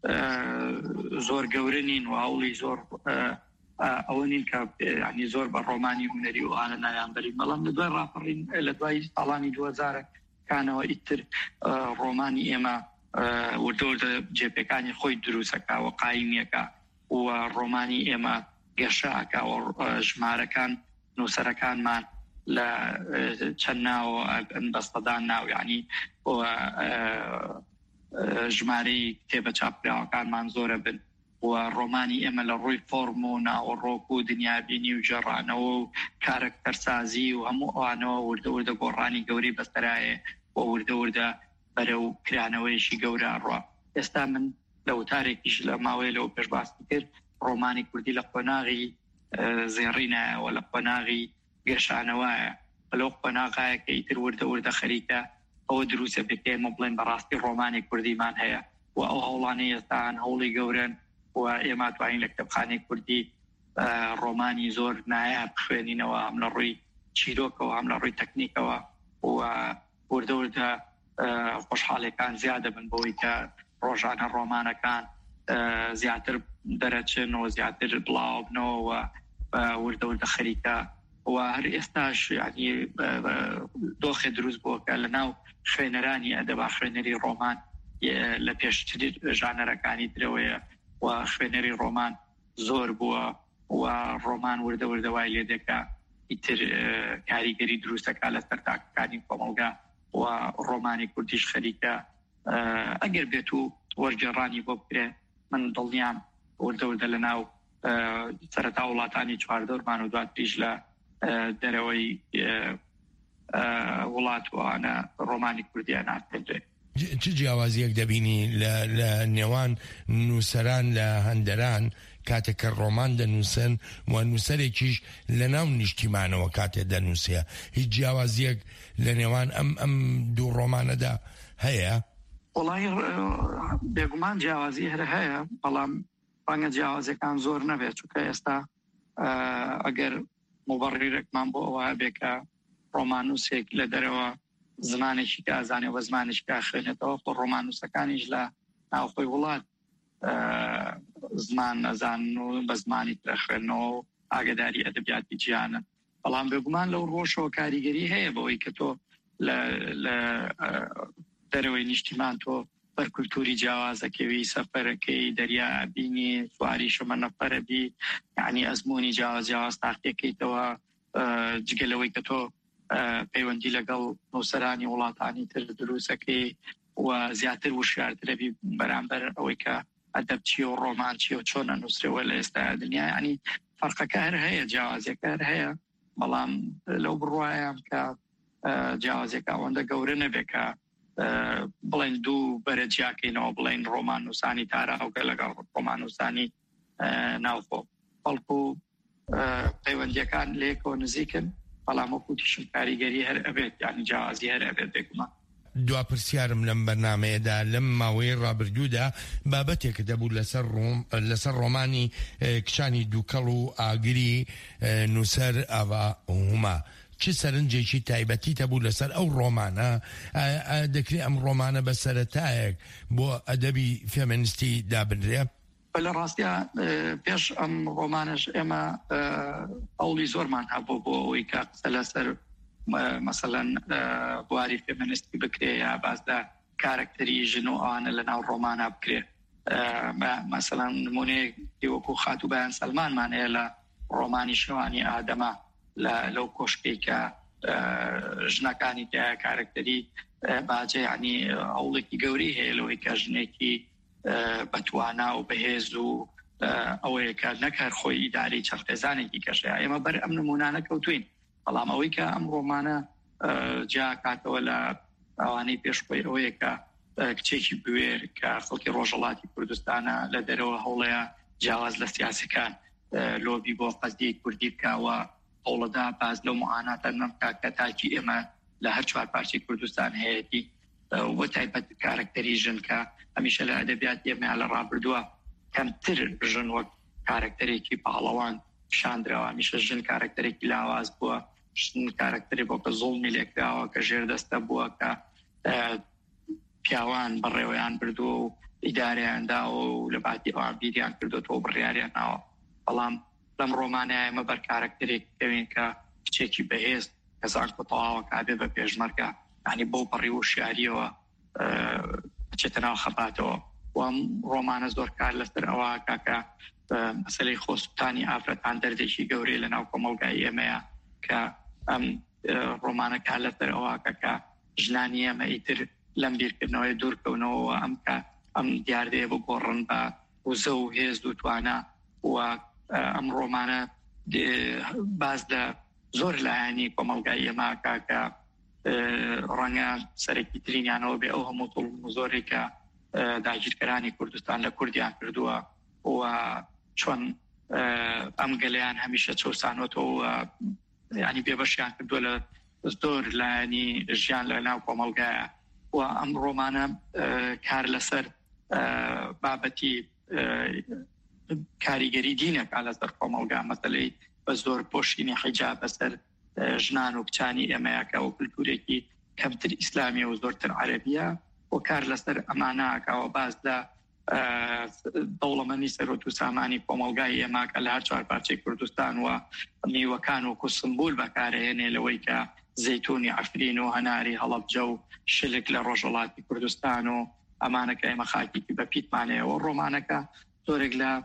زۆر گەورەنین و هەوڵی زۆر ئەوە نین کە ینی زۆر بە ڕۆمانی هونەری و ئاە نایانبەرین بەڵام لە دوای ڕاپەڕین لە دوای ساڵانی 2000کانەوە ئیتر ڕۆمانی ئێمە وردەوردە جێپەکانی خۆی دروستەکە و قایمیەکە و ڕۆمانی ئێمە گەشەکە و ژمارەکان نووسەرەکانمان لە چەند ناوە بەستەدان ناو ینی ژمارەی کتێبە چاپراوەکانمان زۆرە بن و ڕۆمانی ئێمە لە ڕووی فۆرم و ناوەڕۆک و دنیابینی و جێڕانەوە و کارەکتەرسازی و هەموو ئەوانەوە وردەوردە گۆڕانی گەوری بەستەرایە و وردەوردە بەرە و کرانەوەیشی گەورە ڕوا. ئێستا من لە وتارێکیش لە ماوەیە لەو پێشباستی کرد ڕۆمانی کوردی لە قۆناغی زێڕینایەوە لە قۆناغی گەشانەوەیە لەو قۆناغایە کە ئیتر وردەوردە خەریکە ئەوە دروستە بکەمە بڵێن بەڕاستی ڕۆمانی کوردیمان هەیە و ئەو هەوڵانی ئێستان هەوڵی گەورن و ئێمە توانین لە کتێبخانەی کوردی ڕۆمانی زۆر نایە بخوێنینەوە هەم لە ڕووی چیرۆکەوە هەم لە ڕووی تەکنیکەوە و وردەوردە خۆشحاڵەکان زیادە بن بۆی کە ڕۆژانە ڕۆمانەکان زیاتر دەرەچن و زیاتر بڵاو بنەوە وردەوردە خەریکە و هەر ئێستاش ینی دۆخێ دروست بووە لە ناو خوێنەرانی ئەدەبا خوێنەری ڕۆمان لە پێشتری ژانەرەکانی درەوەیە و خوێنەری ڕۆمان زۆر بووە و ڕۆمان وردەوردەوای لێ دەکا ئیتر کاریگەری دروستەکە لەسەر تاکەکانی کۆمەلگا و ڕۆمانی کوردیش خەریکە ئەگەر بێت و وەرگێڕانی بۆ بکرێ من دڵنیام وردەوردە لە ناو سەرەتا وڵاتانی چواردەورمان و دواتریش لە دەرەوەی وڵاتوانە ڕۆمانی کوردیان ناپێنرێ. چ جیاوازیەک دەبینی لە نێوان نووسەران لە هەندەران کاتێککە ڕۆمان دەنووسن و نووسەرێکیش لە ناو نیشتیمانەوە کاتێ دەنووسێ هیچ جیاوازیەک لە نێوان ئەم دوو ڕۆمانەدا هەیە؟ وڵی بێگومان جیاوازی هەر هەیە، بەڵام ڕەنگە جیاوازەکان زۆر نەبێت، چونکە ئێستا ئەگەر مبڕیرێکمان بۆ ئەوە بێکە ڕۆمانوسێک لە دەرەوە زمانێکی ئازانێ و زمانێکی خوێنێتەوە، خۆ ڕۆمانوسەکانیش لە ناوخۆی وڵات زمان نەزان و بە زمانی ترە خوێنەوە و ئاگداری ئەدەبیاتی جیانە. بەڵام بێگومان لەو ڕۆژەوە کاریگەری هەیە بەوەی کە تۆ لە دەرەوەی نیشتیمان تۆ بەرکولتوری جیاوازەکەوی سەفەرەکەی دەریا بینی سواری شەمە نەفەرە بی، یعنی ئەزمموی جیاواز تاقیەکەیتەوە جگەلەوەی کە تۆ پەیوەندی لەگەڵ نووسەرانی وڵاتانی تر دروستەکەی و زیاتر وشیارترەبی بەرامبەر ئەوەی کە ئەدەب چیە و ڕۆمان چیە و چۆنە نووسرەوە لە ئێستا دنیا، ینی فەرقەکە هەر هەیە، جیاوازیەکە هەر هەیە، بەڵام لەو بڕوایم کە جیاوازیەکە ئەوەندە گەورە نەبێت کە بڵێن دوو بەرەجیاکەینەوە بڵێن ڕۆمان نووسانی تاراوگە لەگەڵ ڕۆمان نووسانی ناوخۆ، بەڵکو پەیوەندیەکان لێکەوە نزیکن، بەڵام وەکوتیشم کاریگەری هەر ئەبێت، یعنی جیاوازی هەر ئەبێت بێگومان. دوا پرسیارم لەم بەرنامەیەدا لەم ماوەی ڕابردوودا بابەتێک دەبوو لەسەر ڕۆمانی کچانی دووکەڵ و ئاگری نووسەر ئاوا هوما. چ سەرنجێکی تایبەتی هەبوو لەسەر ئەو ڕۆمانە؟ دەکرێت ئەم ڕۆمانە بە سەرەتایەک بۆ ئەدەبی فێمینیستی دابنرێ؟ لە ڕاستیە پێش ئەم ڕۆمانش ئێمە ئەوڵی زۆرمان هەبوو بۆ ئەوەی کە قسە لەسەر مەسەلەن بواری فێمینیستی بکرێ یا بازدا کارکتەری ژن و ئەوانە لە ناو ڕۆمانە بکرێ. مەسەلەن نمونەیەکی وەکو خاتوو بەیان سەلمانمان هەیە لە ڕۆمانی شەوانی ئادەما لەو کۆشکەی کە ژنەکانی تایە کارکتەری باجێ، ینی ئەوڵێکی گەوری هەیە لەوەی کە ژنێکی بەتوانا و بەهێز و ئەوەیە کە نەکار خۆی ئیداری چەرخێزانێکی کەشەیە. ئێمە بەر ئەم نمونانە کەوتوین، بەڵام ئەوەی کە ئەم ڕۆمانە جا کاتەوە لە ئەوانەی پێشخۆی ئەوەیە کە کچێکی بوێر کە خەڵکی ڕۆژهەڵاتی کوردستانە لە دەرەوە هەوڵەیە جیاواز لە سیاسەکان لۆبی بۆ قەزدی کوردی بکاوە، هەوڵەدا باز لەو معاناتە نەمکا کە تاکی ئێمە لە هەر چوار پارچەی کوردستان هەیەی وە تایبەت کارکتەری ژن کە هەمیشە لە ئەدەبیاتی ئێمە لە ڕابردووە کەمتر ژن وەک کارکتەرێکی پاڵەوان پیشاندراوە، هەمیشە ژن کارکتەرێکی لاواز بووە، ژن کارکتەری بۆ کە زوڵمی لێکراوە، کە ژێردەستە بووە، کە پیاوان بەڕێوەیان بردووە و ئیداریانداوە و لە باتی ئەوان بیریان کردوەوە بڕیاریان ناوە. بەڵام لەم ڕۆمانەیە ئێمە بەر کارکتەرێک دەوین کە کچێکی بەهێز کەسان کە تەواوە کابێ بە پێشمەرگە، ینی بۆ بەڕی و شیاریەوە بچێتە ناو خەباتەوە. وەم ڕۆمانە زۆر کار لەسەر ئەوە کاکە مەسەلەی خۆسووتانی ئافرەتان دەردێکی گەورەی لە ناو کۆمەڵگای ئێمەیە کە ئەم ڕۆمانە کار لەسەر ئەوە کە ژنانی ئێمە ئیتر لەم بیرکردنەوەی دوورکەونەوە ئەم دیاردەیە بگۆڕن بە وزە و هێز و توانە. و ئەم ڕۆمانە باز لە زۆر لایانی کۆمەڵگای ئێمە کاکە ڕەنگە سەرەکی ترینیانەوە بێ ئەو هەموو توڵ زۆرێکە داگیرکەرانی کوردستان لە کوردیان کردووە و چۆن ئەم گەلەیان هەمیشە چەسانەوە ینی بێبەشیان کردووە لە زۆر لایانی ژیان لە ناو کۆمەڵگایە. و ئەم ڕۆمانە کار لەسەر بابەتی کاریگەری دینێکا لەسەر کۆمەڵگا، مەسەلەی بە زۆر پۆشینی حیجاب بەسەر ژنان و کچانی ئێمەیەکە و کولتورێکی کەمتر ئیسلامی و زۆرتر عەرەبیە و کار لەسەر ئەمانەکەوە باز لە دەوڵەمەندی سەرۆت و سامانی کۆمەڵگای ئێمەکە لە هەر چوار پارچەی کوردستان و میوەکان وەکو سمبول بەکارهێنێ لەوەی کە زەیتونی عەفرین و هەناری هەڵەبجە و شلک لە ڕۆژهەڵاتی کوردستان و ئەمانەکە ئێمە خاکێکی بە پیتمانەیەوە. ڕۆمانەکە زۆرێک لە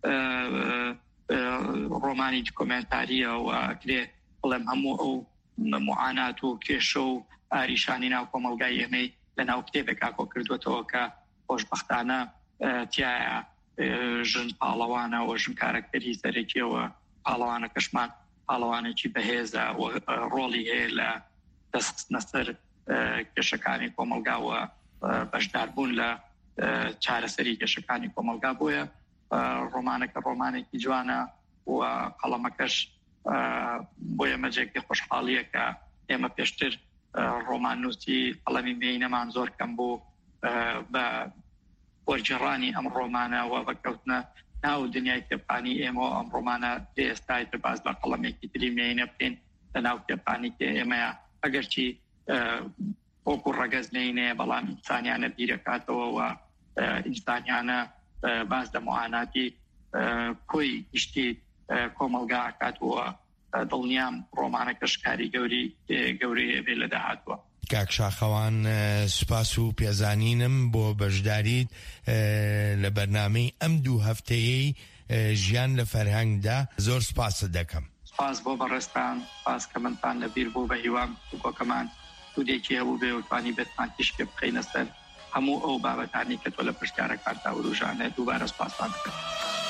ڕۆمانی دکۆمنتاریە و کرێ بڵێم هەموو ئەو معانات و کێشە و ئاریشانی ناو کۆمەڵگای ئێمەی لە ناو کتێبێکا کۆ کردوێتەوە کە خۆشبەختانە تایە ژن پاڵەوانە و ژن کارکتەری سەرەکیەوە پاڵەوانە کەشمان پاڵەوانێکی بەهێزە و ڕۆڵی هەیە لە دەستخستنە سەر کێشەکانی کۆمەلگاوە بەشداربوون لە چارەسەری کێشەکانی کۆمەلگا بۆیە ڕۆمانەکە ڕۆمانێکی جوانە و قەڵەمەکەش بۆ ئێمە جێگەی خۆشحاڵیە کە ئێمە پێشتر ڕۆماننووسی قەڵەمی مێینەمان زۆر کەم بوو بە وەرجێڕانی ئەم ڕۆمانەوە بەکەوتنە ناو دنیای کتێبخانی ئێمە ئەم ڕۆمانە ئێستای باز بە قەڵەمێکی تری مێینە بکەین لە ناو کتێبخانی ئێمەیە ئەگەرچی وەکو ڕەگەز نینێ بەڵام ئینسانیانە بیرەکاتەوە و ئینسانیانە باز لە معاناتی کۆی گشتی کۆمەلگا ئاکاتوە دڵنیام ڕۆمانەکەش کاری گەورەیە بێ لە داهاتوە. کاک شاخەوان سوپاس و پێزانینم بۆ بەشداریت لە بەرنامەی ئەم 2 هەفتەیەی ژیان لە فەرهەنگدا زۆر سوپاست دەکەم. سپاس بۆ بەڕێستان، سپاس کە منتان لەبیر بوو بە هیوام بۆکەمان سودێکی هەبوو بێ وتوانی بێتمان تیش پێ بخەینە سەر هەموو ئەو بابەتانی کە تۆ لە پشتیارەکانتا وروژانێت دووبارە سپاسان دەکەم.